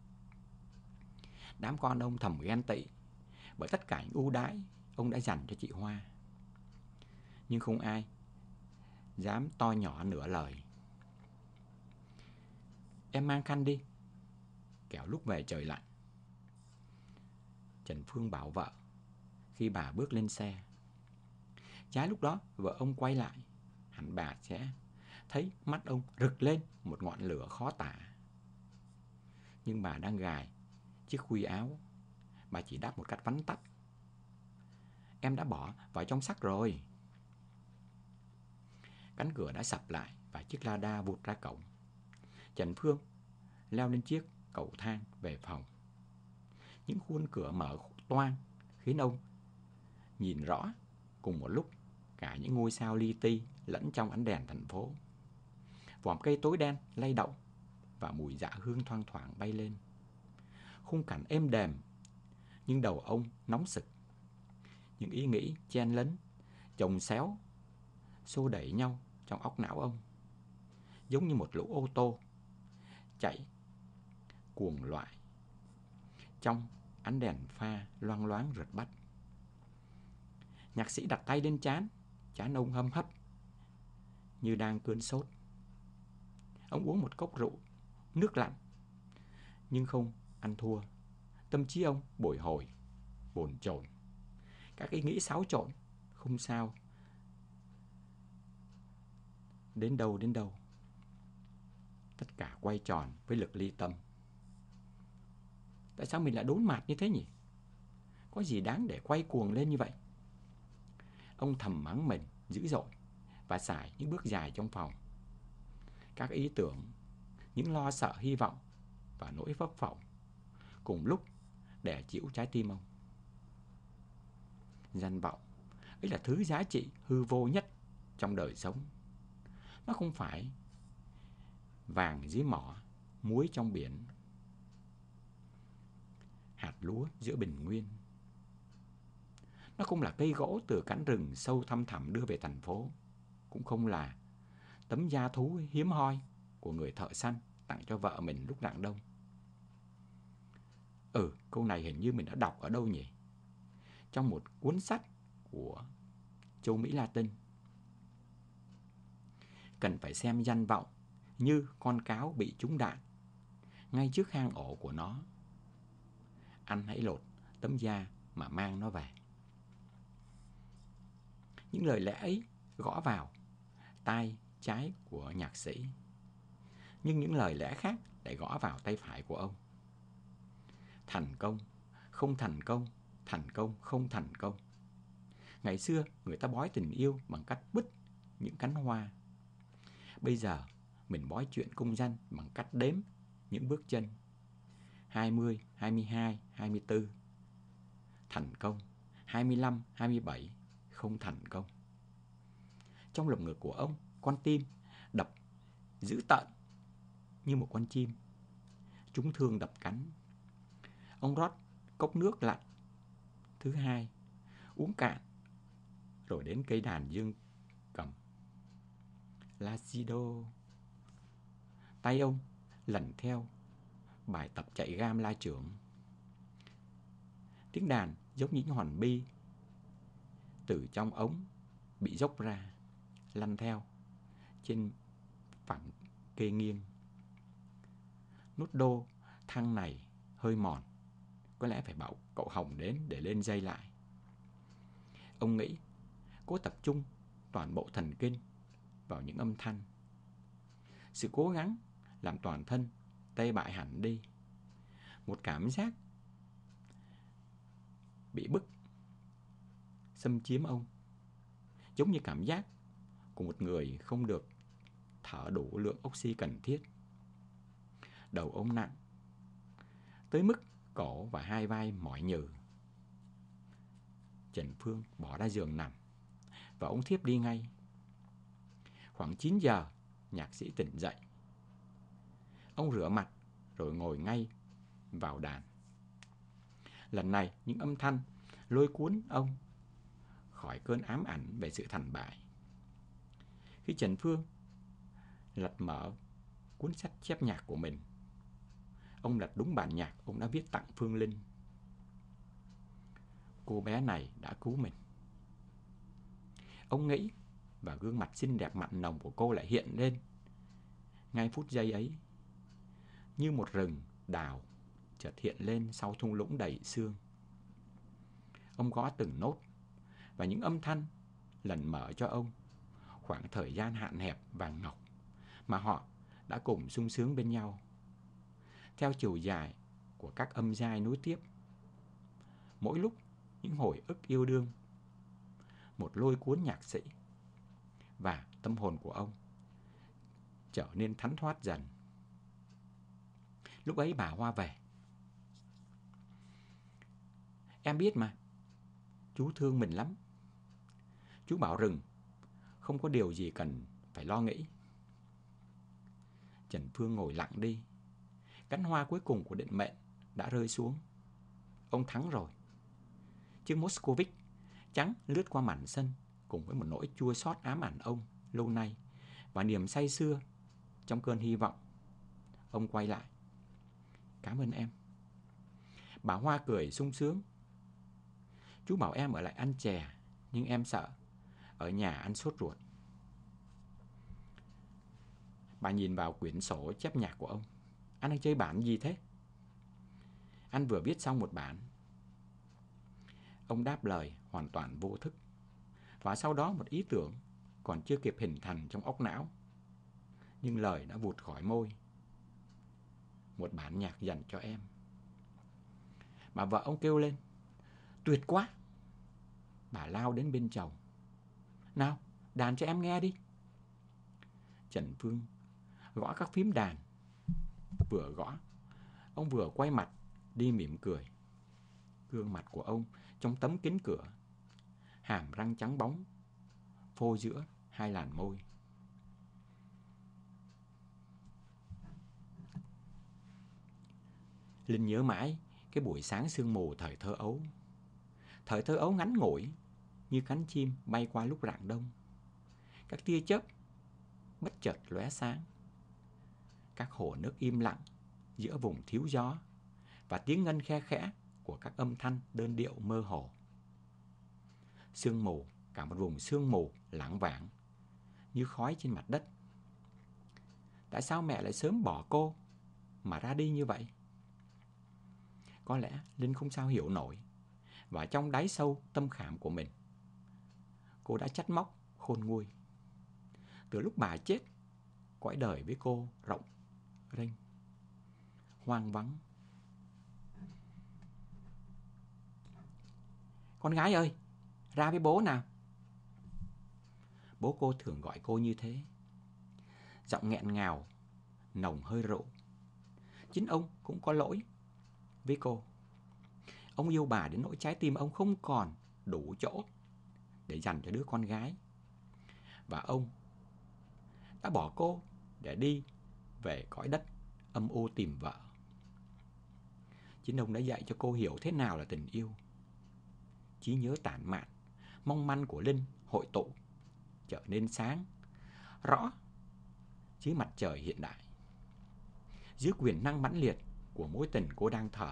Đám con ông thầm ghen tị bởi tất cả những ưu đãi ông đã dành cho chị Hoa. Nhưng không ai dám to nhỏ nửa lời. Em mang khăn đi, kẻo lúc về trời lạnh, Trần Phương bảo vợ khi bà bước lên xe. Trái lúc đó vợ ông quay lại, hẳn bà sẽ thấy mắt ông rực lên một ngọn lửa khó tả. Nhưng bà đang gài chiếc khuy áo, bà chỉ đáp một cách vắn tắt: em đã bỏ vào trong xắc rồi. Cánh cửa đã sập lại và chiếc Lada vụt ra cổng. Trần Phương leo lên chiếc cầu thang về phòng. Những khuôn cửa mở toang khiến ông nhìn rõ cùng một lúc cả những ngôi sao li ti lẫn trong ánh đèn thành phố. Vòm cây tối đen lay động và mùi dạ hương thoang thoảng bay lên. Khung cảnh êm đềm, nhưng đầu ông nóng sực. Những ý nghĩ chen lấn, chồng xéo, xô đẩy nhau trong óc não ông, giống như một lũ ô tô chạy cuồng loạn trong ánh đèn pha loang loáng rượt bắt. Nhạc sĩ đặt tay lên trán ông hâm hấp như đang cơn sốt. Ông uống một cốc rượu nước lạnh nhưng không ăn thua. Tâm trí ông bồi hồi, bồn chồn, các ý nghĩ xáo trộn, không sao đến đâu. Tất cả quay tròn với lực ly tâm. Tại sao mình lại đốn mạt như thế nhỉ? Có gì đáng để quay cuồng lên như vậy? Ông thầm mắng mình dữ dội và sải những bước dài trong phòng. Các ý tưởng, những lo sợ, hy vọng và nỗi phấp phỏng cùng lúc đè chịu trái tim ông. Danh vọng ấy là thứ giá trị hư vô nhất trong đời sống. Nó không phải vàng dưới mỏ, muối trong biển, hạt lúa giữa bình nguyên. Nó không là cây gỗ từ cánh rừng sâu thăm thẳm đưa về thành phố. Cũng không là tấm da thú hiếm hoi của người thợ săn tặng cho vợ mình lúc rạng đông. Câu này hình như mình đã đọc ở đâu nhỉ? Trong một cuốn sách của châu Mỹ Latin. Cần phải xem danh vọng như con cáo bị trúng đạn ngay trước hang ổ của nó. Anh hãy lột tấm da mà mang nó về. Những lời lẽ ấy gõ vào tai trái của nhạc sĩ, nhưng những lời lẽ khác lại gõ vào tay phải của ông. Thành công, không thành công, thành công, không thành công. Ngày xưa người ta bói tình yêu bằng cách bứt những cánh hoa. Bây giờ mình bói chuyện công danh bằng cách đếm những bước chân. 20, 22, 24 thành công, 25, 27 không thành công. Trong lồng ngực của ông, con tim đập dữ tợn như một con chim trúng thương đập cánh. Ông rót cốc nước lạnh thứ hai, uống cạn, rồi đến cây đàn dương cầm Lacido. Tay ông lần theo bài tập chạy gam la trưởng. Tiếng đàn giống những hòn bi từ trong ống bị dốc ra, lăn theo trên phẳng kê nghiêng. Nút đô thăng này hơi mòn, có lẽ phải bảo cậu Hồng đến để lên dây lại. Ông nghĩ, cố tập trung toàn bộ thần kinh vào những âm thanh. Sự cố gắng làm toàn thân tê bại hẳn đi. Một cảm giác bị bức xâm chiếm ông, giống như cảm giác của một người không được thở đủ lượng oxy cần thiết. Đầu ông nặng tới mức cổ và hai vai mỏi nhừ. Trần Phương bỏ ra giường nằm và ông thiếp đi ngay. Khoảng 9 giờ, nhạc sĩ tỉnh dậy. Ông rửa mặt rồi ngồi ngay vào đàn. Lần này những âm thanh lôi cuốn ông khỏi cơn ám ảnh về sự thành bại. Khi Trần Phương lật mở cuốn sách chép nhạc của mình, ông lật đúng bản nhạc ông đã viết tặng Phương Linh. Cô bé này đã cứu mình. Ông nghĩ, và gương mặt xinh đẹp mặn nồng của cô lại hiện lên ngay phút giây ấy, như một rừng đào chợt hiện lên sau thung lũng đầy sương. Ông gõ từng nốt, và những âm thanh lần mở cho ông khoảng thời gian hạn hẹp vàng ngọc mà họ đã cùng sung sướng bên nhau, theo chiều dài của các âm giai nối tiếp. Mỗi lúc những hồi ức yêu đương, một lôi cuốn nhạc sĩ, và tâm hồn của ông trở nên thánh thoát dần. Lúc ấy bà Hoa về. Em biết mà, chú thương mình lắm. Chú bảo Rừng không có điều gì cần phải lo nghĩ. Trần Phương ngồi lặng đi. Cánh hoa cuối cùng của định mệnh đã rơi xuống. Ông thắng rồi. Chiếc Moscovic trắng lướt qua màn sân cùng với một nỗi chua xót ám ảnh ông lâu nay và niềm say sưa trong cơn hy vọng. Ông quay lại. Cảm ơn em. Bà Hoa cười sung sướng. Chú bảo em ở lại ăn chè, nhưng em sợ ở nhà ăn sốt ruột. Bà nhìn vào quyển sổ chép nhạc của ông. Anh đang chơi bản gì thế? Anh vừa viết xong một bản. Ông đáp lời hoàn toàn vô thức. Và sau đó một ý tưởng còn chưa kịp hình thành trong óc não, nhưng lời đã vụt khỏi môi. Một bản nhạc dành cho em. Bà vợ ông kêu lên. Tuyệt quá! Bà lao đến bên chồng. Nào, đàn cho em nghe đi. Trần Phương gõ các phím đàn. Vừa gõ, ông vừa quay mặt đi mỉm cười. Gương mặt của ông trong tấm kính cửa, hàm răng trắng bóng phô giữa hai làn môi. Linh nhớ mãi cái buổi sáng sương mù thời thơ ấu. Thời thơ ấu ngắn ngủi như cánh chim bay qua lúc rạng đông. Các tia chớp bất chợt lóe sáng. Các hồ nước im lặng giữa vùng thiếu gió, và tiếng ngân khe khẽ của các âm thanh đơn điệu mơ hồ. Sương mù, cả một vùng sương mù lãng vảng như khói trên mặt đất. Tại sao mẹ lại sớm bỏ cô mà ra đi như vậy? Có lẽ Linh không sao hiểu nổi, và trong đáy sâu tâm khảm của mình, cô đã trách móc khôn nguôi. Từ lúc bà chết, cõi đời với cô rộng rênh, hoang vắng. Con gái ơi, ra với bố nào. Bố cô thường gọi cô như thế. Giọng nghẹn ngào, nồng hơi rượu. Chính ông cũng có lỗi với cô. Ông yêu bà đến nỗi trái tim ông không còn đủ chỗ để dành cho đứa con gái. Và ông đã bỏ cô để đi về cõi đất âm u tìm vợ. Chính ông đã dạy cho cô hiểu thế nào là tình yêu. Trí nhớ tản mạn, mong manh của Linh hội tụ, trở nên sáng, rõ dưới mặt trời hiện đại, dưới quyền năng mãnh liệt của mối tình cô đang thở.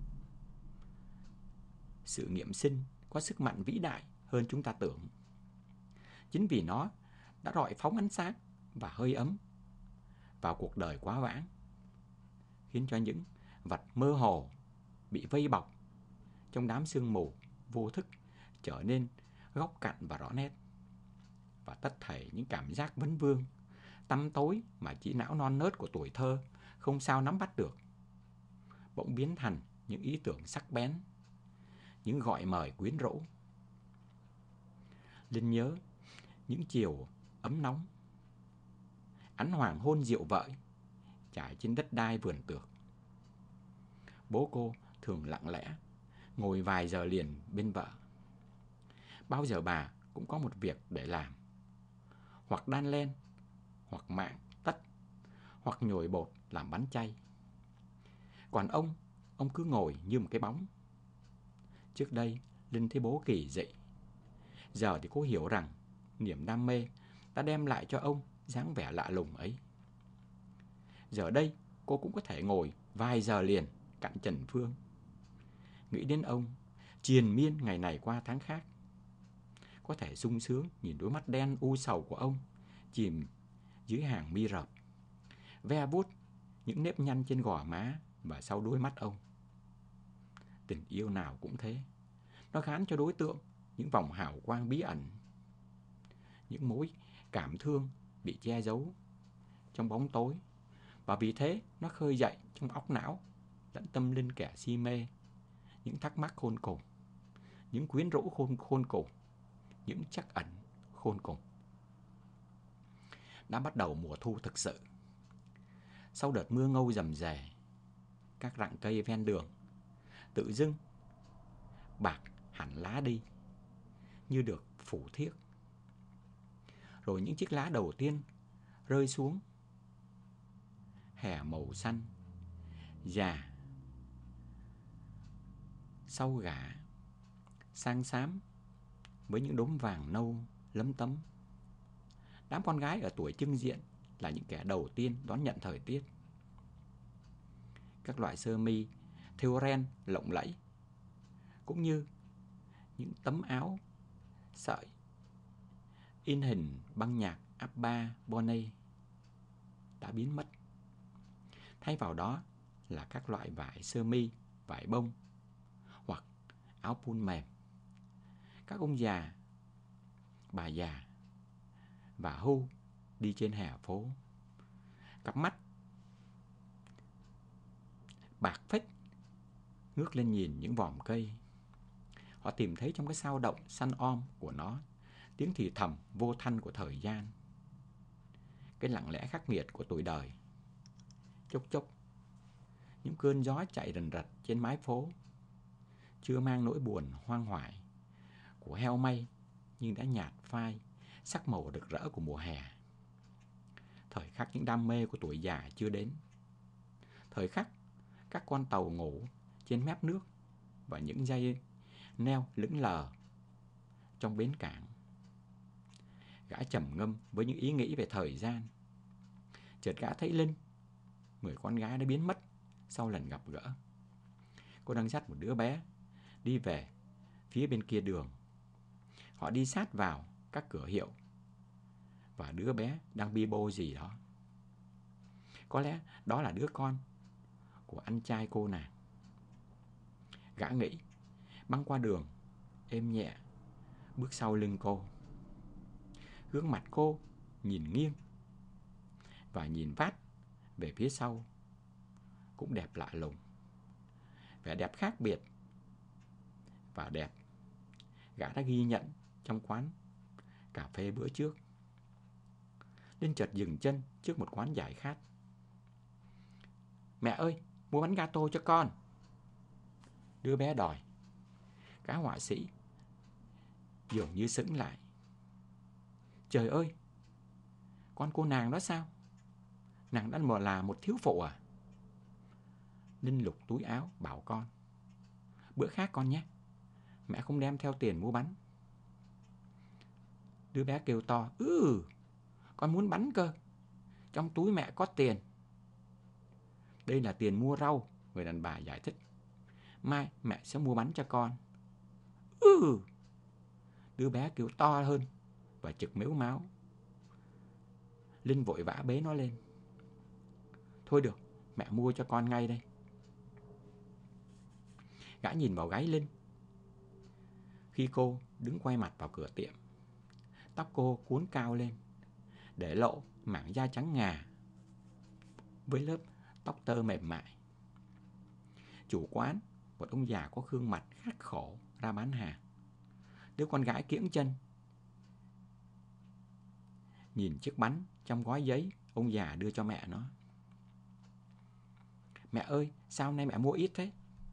Sự nghiệm sinh có sức mạnh vĩ đại hơn chúng ta tưởng. Chính vì nó đã rọi phóng ánh sáng và hơi ấm vào cuộc đời quá vãng, khiến cho những vật mơ hồ bị vây bọc trong đám sương mù vô thức trở nên góc cạnh và rõ nét. Và tất thảy những cảm giác vấn vương, tăm tối mà trí não non nớt của tuổi thơ không sao nắm bắt được, bỗng biến thành những ý tưởng sắc bén, những gọi mời quyến rũ. Linh nhớ những chiều ấm nóng, ánh hoàng hôn dịu vợi trải trên đất đai vườn tược. Bố cô thường lặng lẽ ngồi vài giờ liền bên vợ. Bao giờ bà cũng có một việc để làm, hoặc đan len, hoặc mạng tất, hoặc nhồi bột làm bánh chay. Còn ông cứ ngồi như một cái bóng. Trước đây Linh thấy bố kỳ dị. Giờ thì cô hiểu rằng niềm đam mê đã đem lại cho ông dáng vẻ lạ lùng ấy. Giờ đây cô cũng có thể ngồi vài giờ liền cạnh Trần Phương. Nghĩ đến ông triền miên ngày này qua tháng khác. Có thể sung sướng nhìn đôi mắt đen u sầu của ông chìm dưới hàng mi rập, ve vuốt những nếp nhăn trên gò má và sau đôi mắt ông. Tình yêu nào cũng thế, nó gán cho đối tượng những vòng hào quang bí ẩn, những mối cảm thương bị che giấu trong bóng tối, và vì thế nó khơi dậy trong óc não lẫn tâm linh kẻ si mê những thắc mắc khôn cùng, những quyến rũ khôn cùng, những trắc ẩn khôn cùng. Đã bắt đầu mùa thu thực sự. Sau đợt mưa ngâu rầm rề, các rặng cây ven đường tự dưng bạc hẳn lá đi như được phủ thiếc. Rồi những chiếc lá đầu tiên rơi xuống hè màu xanh già, sau gã sang xám với những đốm vàng nâu lấm tấm. Đám con gái ở tuổi chưng diện là những kẻ đầu tiên đón nhận thời tiết. Các loại sơ mi thêu ren lộng lẫy, cũng như những tấm áo sợi in hình băng nhạc Abba Bonnet đã biến mất. Thay vào đó là các loại vải sơ mi, vải bông hoặc áo pun mềm. Các ông già, bà già và hưu đi trên hè phố, cặp mắt bạc phách ngước lên nhìn những vòm cây. Họ tìm thấy trong cái sao động săn om của nó tiếng thì thầm vô thanh của thời gian, cái lặng lẽ khắc nghiệt của tuổi đời. Chốc chốc những cơn gió chạy rần rật trên mái phố chưa mang nỗi buồn hoang hoại của heo may, nhưng đã nhạt phai sắc màu rực rỡ của mùa hè. Thời khắc những đam mê của tuổi già chưa đến. Thời khắc các con tàu ngủ trên mép nước và những dây neo lững lờ trong bến cảng. Gã trầm ngâm với những ý nghĩ về thời gian. Chợt gã thấy Linh, người con gái đã biến mất sau lần gặp gỡ. Cô đang dắt một đứa bé đi về phía bên kia đường. Họ đi sát vào các cửa hiệu và đứa bé đang bi bô gì đó. Có lẽ đó là đứa con của anh trai cô nàng. Gã nghĩ, băng qua đường êm nhẹ bước sau lưng cô. Gương mặt cô nhìn nghiêng và nhìn vắt về phía sau cũng đẹp lạ lùng. Vẻ đẹp khác biệt và đẹp gã đã ghi nhận trong quán cà phê bữa trước. Linh chợt dừng chân trước một quán giải khát. Mẹ ơi, mua bánh gato cho con. Đứa bé đòi. Gã họa sĩ dường như sững lại. Trời ơi, con cô nàng đó sao? Nàng đã là một thiếu phụ à? Linh lục túi áo bảo con. Bữa khác con nhé, mẹ không đem theo tiền mua bánh. Đứa bé kêu to. Con muốn bánh cơ. Trong túi mẹ có tiền. Đây là tiền mua rau, người đàn bà giải thích. Mai mẹ sẽ mua bánh cho con. Đứa bé kêu to hơn và chực mếu máo. Linh vội vã bế nó lên. Thôi được, mẹ mua cho con ngay đây. Gã nhìn vào gáy Linh khi cô đứng quay mặt vào cửa tiệm. Tóc cô cuốn cao lên, để lộ mảng da trắng ngà với lớp tóc tơ mềm mại. Chủ quán, một ông già có gương mặt khắc khổ, ra bán hàng. Đứa con gái kiễng chân nhìn chiếc bánh trong gói giấy ông già đưa cho mẹ nó. Mẹ ơi, sao hôm nay mẹ mua ít thế?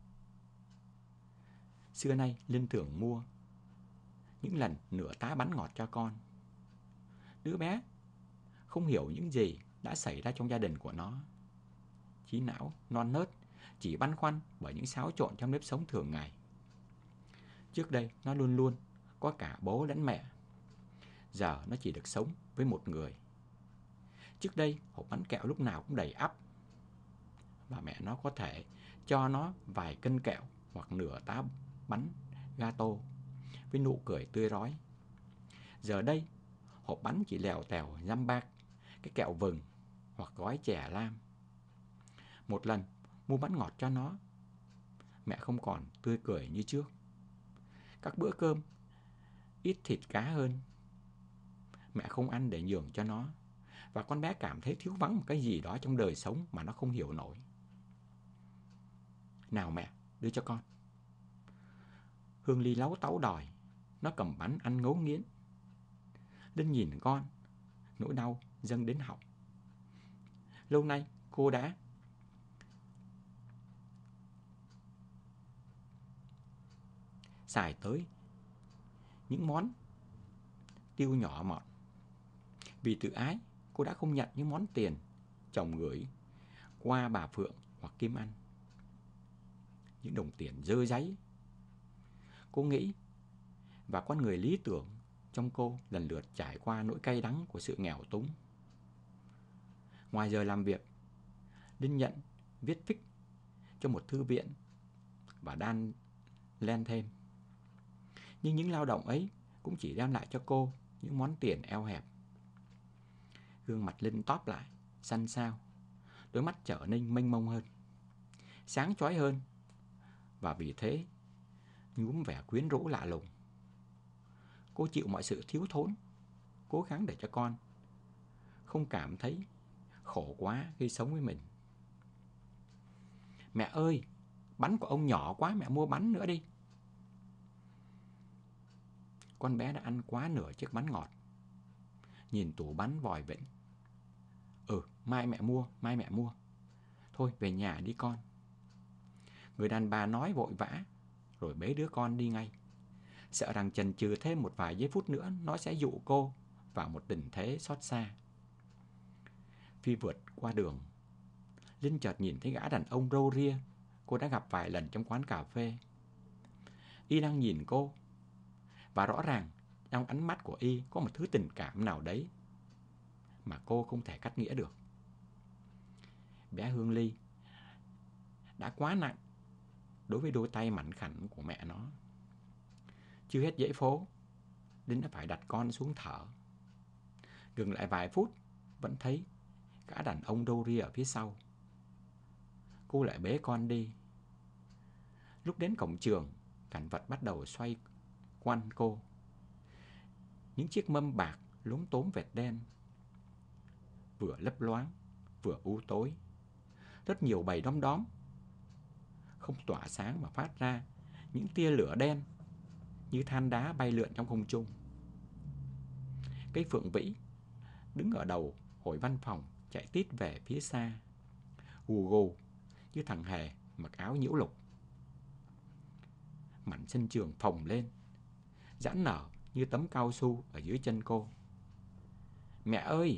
Xưa nay Linh thường mua những lần nửa tá bánh ngọt cho con. Đứa bé không hiểu những gì đã xảy ra trong gia đình của nó. Trí não non nớt, chỉ băn khoăn bởi những xáo trộn trong nếp sống thường ngày. Trước đây nó luôn luôn có cả bố lẫn mẹ. Giờ nó chỉ được sống với một người. Trước đây hộp bánh kẹo lúc nào cũng đầy ắp, và mẹ nó có thể cho nó vài cân kẹo hoặc nửa tá bánh gato với nụ cười tươi rói. Giờ đây hộp bánh chỉ lèo tèo dăm bạc cái kẹo vừng hoặc gói chè lam. Một lần mua bánh ngọt cho nó, mẹ không còn tươi cười như trước. Các bữa cơm ít thịt cá hơn, mẹ không ăn để nhường cho nó, và con bé cảm thấy thiếu vắng một cái gì đó trong đời sống mà nó không hiểu nổi. Nào mẹ, đưa cho con. Hương Ly láu táu đòi. Nó cầm bánh ăn ngấu nghiến. Linh nhìn con, nỗi đau dâng đến họng. Lâu nay cô đã xài tới những món tiêu nhỏ mọn. Vì tự ái, cô đã không nhận những món tiền chồng gửi qua bà Phượng hoặc Kim Anh. Những đồng tiền dơ dáy. Cô nghĩ, và con người lý tưởng trong cô lần lượt trải qua nỗi cay đắng của sự nghèo túng. Ngoài giờ làm việc, Linh nhận viết fic cho một thư viện và đan len thêm. Nhưng những lao động ấy cũng chỉ đem lại cho cô những món tiền eo hẹp. Gương mặt Linh tóp lại, xanh xao, đôi mắt trở nên mênh mông hơn, sáng chói hơn, và vì thế nhuốm vẻ quyến rũ lạ lùng. Cô chịu mọi sự thiếu thốn, cố gắng để cho con không cảm thấy khổ quá khi sống với mình. Mẹ ơi, bánh của ông nhỏ quá, mẹ mua bánh nữa đi. Con bé đã ăn quá nửa chiếc bánh ngọt, nhìn tủ bánh vòi vĩnh. Mai mẹ mua. Thôi về nhà đi con. Người đàn bà nói vội vã, rồi bế đứa con đi ngay, sợ rằng chần chừ thêm một vài giây phút nữa nó sẽ dụ cô vào một tình thế xót xa. Phi vượt qua đường, Linh chợt nhìn thấy gã đàn ông râu ria cô đã gặp vài lần trong quán cà phê. Y đang nhìn cô, và rõ ràng trong ánh mắt của Y có một thứ tình cảm nào đấy mà cô không thể cắt nghĩa được. Bé Hương Ly đã quá nặng đối với đôi tay mảnh khảnh của mẹ nó. Chưa hết dãy phố, Linh đã phải đặt con xuống thở. Dừng lại vài phút, vẫn thấy gã đàn ông râu ria ở phía sau. Cô lại bế con đi. Lúc đến cổng trường, cảnh vật bắt đầu xoay quanh cô. Những chiếc mâm bạc lốm tốm vệt đen, vừa lấp loáng, vừa u tối. Rất nhiều bầy đom đóm, không tỏa sáng mà phát ra những tia lửa đen như than đá bay lượn trong không trung. Cây phượng vĩ đứng ở đầu hội văn phòng chạy tít về phía xa, gù gù như thằng hề mặc áo nhiễu lục. Mảnh sân trường phồng lên, giãn nở như tấm cao su ở dưới chân cô. Mẹ ơi!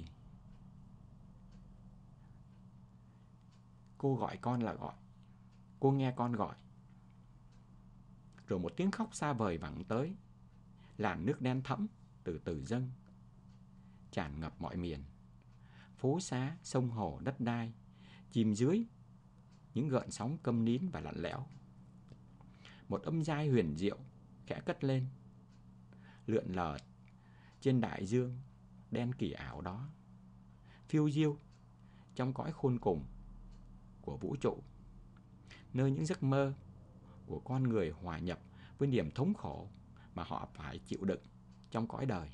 Cô gọi con là gọi. Cô nghe con gọi. Rồi một tiếng khóc xa vời vẳng tới. Làn nước đen thẫm từ từ dâng, tràn ngập mọi miền. Phố xá, sông hồ, đất đai chìm dưới những gợn sóng câm nín và lạnh lẽo. Một âm giai huyền diệu khẽ cất lên, lượn lờ trên đại dương đen kỳ ảo đó, phiêu diêu trong cõi khôn cùng của vũ trụ, nơi những giấc mơ của con người hòa nhập với niềm thống khổ mà họ phải chịu đựng trong cõi đời.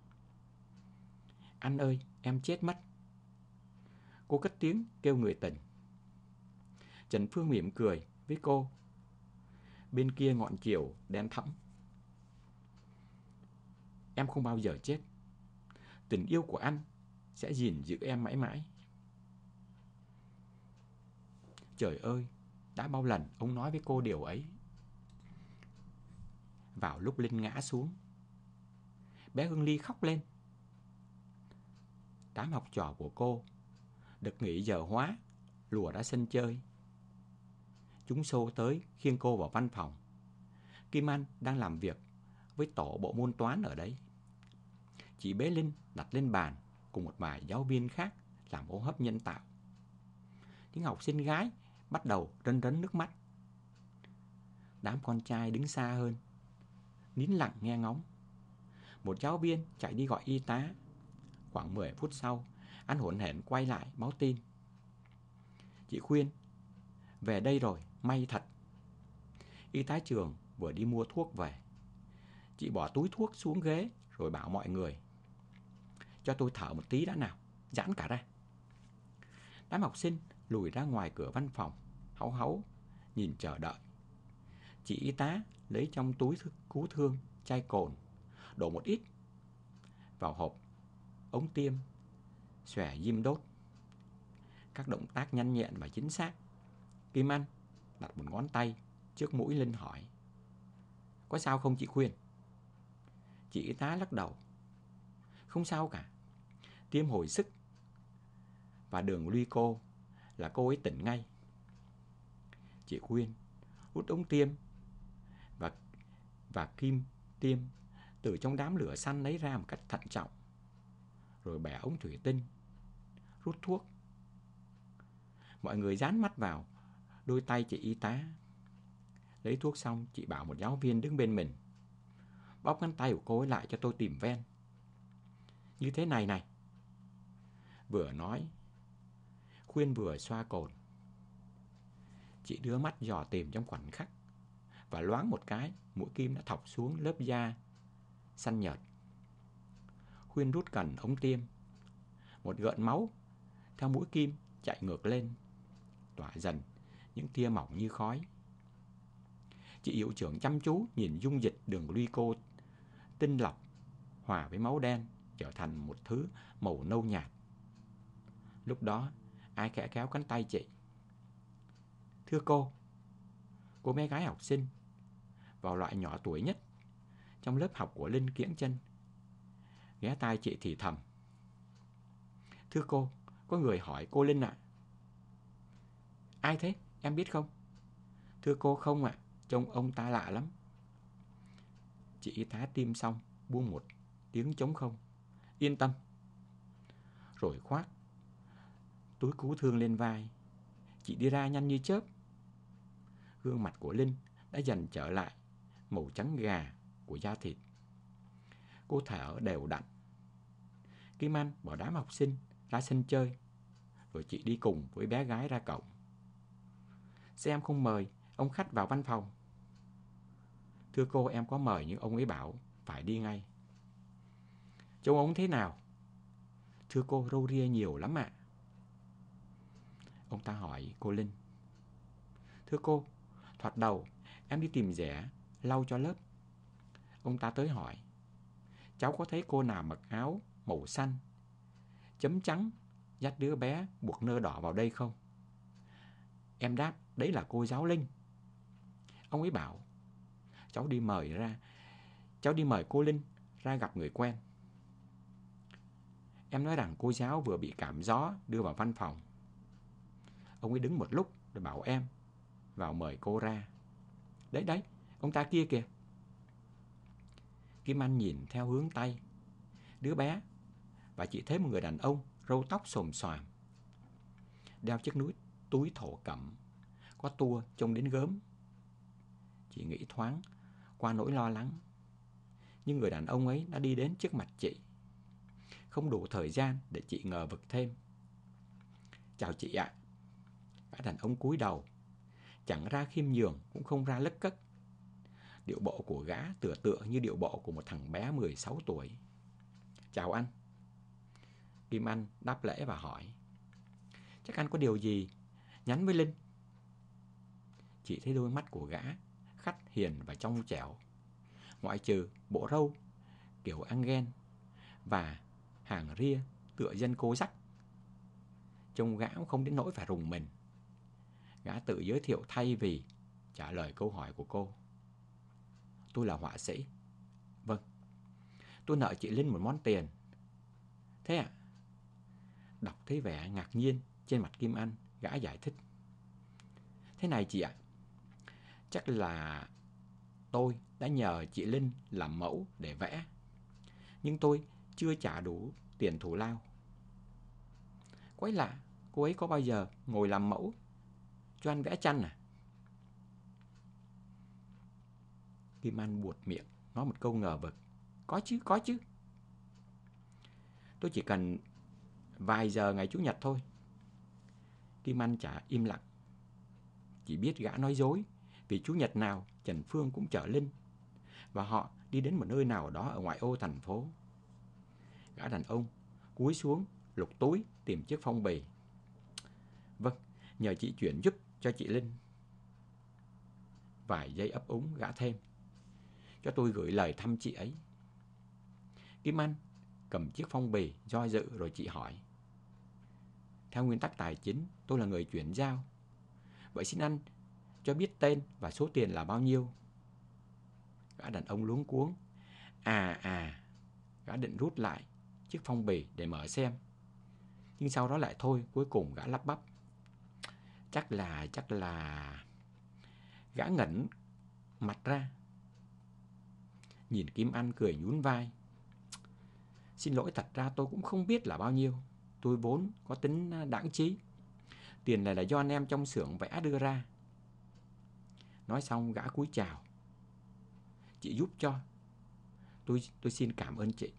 Anh ơi, em chết mất. Cô cất tiếng kêu người tình. Trần Phương mỉm cười với cô bên kia ngọn chiều đen thẫm. Em không bao giờ chết. Tình yêu của anh sẽ gìn giữ em mãi mãi. Trời ơi, đã bao lần ông nói với cô điều ấy. Vào lúc Linh ngã xuống, bé Hương Ly khóc lên. Đám học trò của cô được nghỉ giờ hóa lùa ra sân chơi. Chúng xô tới khiêng cô vào văn phòng. Kim Anh đang làm việc với tổ bộ môn toán ở đấy. Chị bế Linh đặt lên bàn cùng một vài giáo viên khác làm hô hấp nhân tạo. Những học sinh gái bắt đầu rưng rấn nước mắt. Đám con trai đứng xa hơn, nín lặng nghe ngóng. Một giáo viên chạy đi gọi y tá. Khoảng 10 phút sau, anh hổn hển quay lại báo tin. Chị khuyên, về đây rồi, may thật. Y tá trường vừa đi mua thuốc về. Chị bỏ túi thuốc xuống ghế rồi bảo mọi người, cho tôi thở một tí đã nào, giãn cả ra. Đám học sinh lùi ra ngoài cửa văn phòng, háu háu, nhìn chờ đợi. Chị y tá lấy trong túi cứu thương chai cồn, đổ một ít vào hộp ống tiêm, xòe diêm đốt. Các động tác nhanh nhẹn và chính xác. Kim Anh đặt một ngón tay trước mũi Linh hỏi, có sao không chị Khuyên? Chị y tá lắc đầu, không sao cả. Tiêm hồi sức và đường gluco là cô ấy tỉnh ngay. Chị Khuyên hút ống tiêm và kim tiêm từ trong đám lửa xanh lấy ra một cách thận trọng, rồi bẻ ống thủy tinh, rút thuốc. Mọi người dán mắt vào đôi tay chị y tá. Lấy thuốc xong, chị bảo một giáo viên đứng bên mình, bóp ngón tay của cô ấy lại cho tôi tìm ven. Như thế này này. Vừa nói, Khuyên vừa xoa cồn. Chị đưa mắt dò tìm trong khoảnh khắc, và loáng một cái, mũi kim đã thọc xuống lớp da xanh nhợt. Khuyên rút cần ống tiêm. Một gợn máu theo mũi kim chạy ngược lên, tỏa dần những tia mỏng như khói. Chị hiệu trưởng chăm chú nhìn dung dịch đường gluco tinh lọc hòa với máu đen trở thành một thứ màu nâu nhạt. Lúc đó, ai khẽ kéo cánh tay chị. Thưa cô bé gái học sinh, vào loại nhỏ tuổi nhất trong lớp học của Linh kiễng chân, ghé tai chị thì thầm. Thưa cô, có người hỏi cô Linh ạ. Ai thế, em biết không? Thưa cô không ạ, trông ông ta lạ lắm. Chị y tá tiêm xong, buông một tiếng trống không. Yên tâm. Rồi khoác túi cứu thương lên vai, chị đi ra nhanh như chớp. Gương mặt của Linh đã dần trở lại màu trắng gà của da thịt. Cô thở đều đặn. Kim Anh bảo đám học sinh ra sân chơi, rồi chị đi cùng với bé gái ra cổng. Sao em không mời ông khách vào văn phòng? Thưa cô, em có mời nhưng ông ấy bảo phải đi ngay. Trông ông thế nào? Thưa cô, râu ria nhiều lắm ạ. Ông ta hỏi cô Linh. Thưa cô, thoạt đầu em đi tìm rẻ lau cho lớp. Ông ta tới hỏi, cháu có thấy cô nào mặc áo màu xanh, chấm trắng, dắt đứa bé buộc nơ đỏ vào đây không? Em đáp, đấy là cô giáo Linh. Ông ấy bảo, cháu đi mời cô Linh ra gặp người quen. Em nói rằng cô giáo vừa bị cảm gió đưa vào văn phòng. Ông ấy đứng một lúc rồi bảo em vào mời cô ra. Đấy, ông ta kia kìa. Kim Anh nhìn theo hướng tay. Đứa bé, và chị thấy một người đàn ông râu tóc xồm xoàm, đeo chiếc túi thổ cẩm có tua trông đến gớm. Chị nghĩ thoáng qua nỗi lo lắng. Nhưng người đàn ông ấy đã đi đến trước mặt chị. Không đủ thời gian để chị ngờ vực thêm. Chào chị ạ. Gã đàn ông cúi đầu, chẳng ra khiêm nhường cũng không ra lấc cấc. Điệu bộ của gã tựa như điệu bộ của một thằng bé 16 tuổi. Chào anh. Kim Anh đáp lễ và hỏi, chắc anh có điều gì nhắn với Linh? Chị thấy đôi mắt của gã khách hiền và trong trẻo, ngoại trừ bộ râu kiểu Angen và hàng ria tựa dân cô dắt. Trông gã cũng không đến nỗi phải rùng mình. Gã tự giới thiệu thay vì trả lời câu hỏi của cô. Tôi là họa sĩ. Vâng, tôi nợ chị Linh một món tiền. Thế ạ? Đọc thấy vẻ ngạc nhiên trên mặt Kim Anh, gã giải thích. Thế này chị ạ, chắc là tôi đã nhờ chị Linh làm mẫu để vẽ, nhưng tôi chưa trả đủ tiền thù lao. Quái lạ, cô ấy có bao giờ ngồi làm mẫu cho anh vẽ tranh à? Kim Anh buột miệng nói một câu ngờ vực. Có chứ. Tôi chỉ cần vài giờ ngày Chủ nhật thôi. Kim Anh chả im lặng. Chỉ biết gã nói dối, vì Chủ nhật nào Trần Phương cũng chở Linh, và họ đi đến một nơi nào đó ở ngoại ô thành phố. Gã đàn ông cúi xuống lục túi tìm chiếc phong bì. Vâng, nhờ chị chuyển giúp cho chị Linh. Vài giây ấp úng gã thêm. Cho tôi gửi lời thăm chị ấy. Kim Anh cầm chiếc phong bì do dự rồi chị hỏi. Theo nguyên tắc tài chính, tôi là người chuyển giao. Vậy xin anh cho biết tên và số tiền là bao nhiêu? Gã đàn ông luống cuống. Gã định rút lại chiếc phong bì để mở xem, nhưng sau đó lại thôi. Cuối cùng gã lắp bắp. Chắc là... Gã ngẩng mặt ra nhìn Kim Anh cười nhún vai. Xin lỗi, thật ra tôi cũng không biết là bao nhiêu. Tôi vốn có tính đãng trí. Tiền này là do anh em trong xưởng vẽ đưa ra. Nói xong gã cúi chào. Chị giúp cho. Tôi xin cảm ơn chị.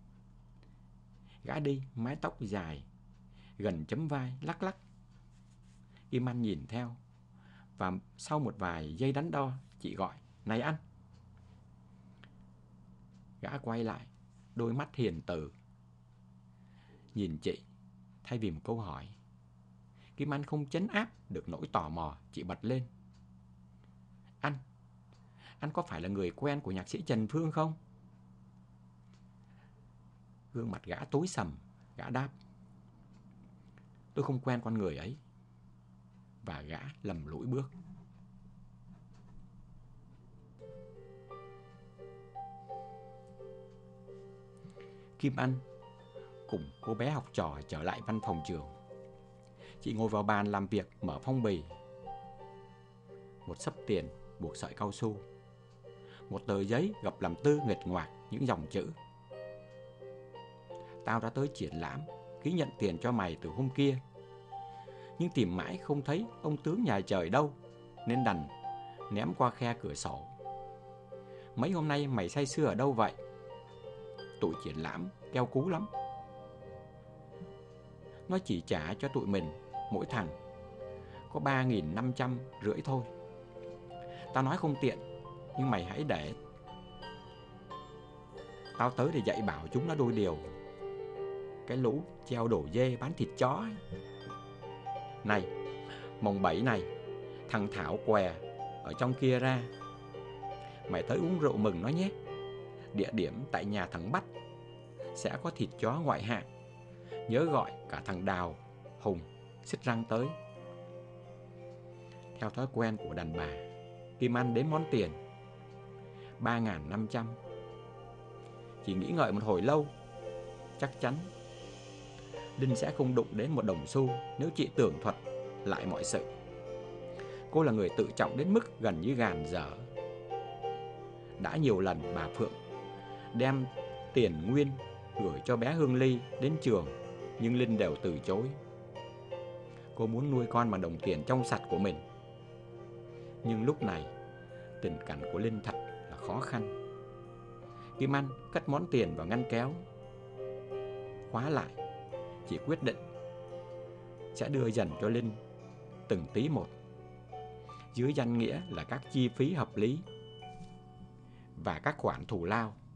Gã đi, mái tóc dài gần chấm vai lắc lắc. Kim Anh nhìn theo, và sau một vài giây đắn đo, chị gọi. Này anh. Gã quay lại, đôi mắt hiền từ nhìn chị thay vì một câu hỏi. Kim Anh không trấn áp được nỗi tò mò, chị bật lên. Anh có phải là người quen của nhạc sĩ Trần Phương không? Gương mặt gã tối sầm, gã đáp. Tôi không quen con người ấy. Và gã lầm lũi bước. Kim Anh cùng cô bé học trò trở lại văn phòng trường. Chị ngồi vào bàn làm việc, mở phong bì. Một xấp tiền buộc sợi cao su, một tờ giấy gập làm tư nghịch ngoạc những dòng chữ. Tao đã tới triển lãm, ký nhận tiền cho mày từ hôm kia, nhưng tìm mãi không thấy ông tướng nhà trời đâu, nên đành ném qua khe cửa sổ. Mấy hôm nay mày say sưa ở đâu vậy? Tụi triển lãm keo cú lắm. Nó chỉ trả cho tụi mình mỗi thằng có 3.550 thôi. Tao nói không tiện, nhưng mày hãy để tao tới để dạy bảo chúng nó đôi điều. Cái lũ treo đổ dê bán thịt chó ấy. Này, mồng 7 này, thằng Thảo què ở trong kia ra. Mày tới uống rượu mừng nó nhé. Địa điểm tại nhà thằng Bách. Sẽ có thịt chó ngoại hạng. Nhớ gọi cả thằng Đào, Hùng, xích răng tới. Theo thói quen của đàn bà, Kim Anh đếm món tiền. 3.500. Chỉ nghĩ ngợi một hồi lâu. Chắc chắn Linh sẽ không đụng đến một đồng xu nếu chị tường thuật lại mọi sự. Cô là người tự trọng đến mức gần như gàn dở. Đã nhiều lần bà Phượng đem tiền nguyên gửi cho bé Hương Ly đến trường, nhưng Linh đều từ chối. Cô muốn nuôi con bằng đồng tiền trong sạch của mình. Nhưng lúc này tình cảnh của Linh thật là khó khăn. Kim Anh cất món tiền vào ngăn kéo, khóa lại. Chị quyết định sẽ đưa dần cho Linh từng tí một, dưới danh nghĩa là các chi phí hợp lý và các khoản thù lao.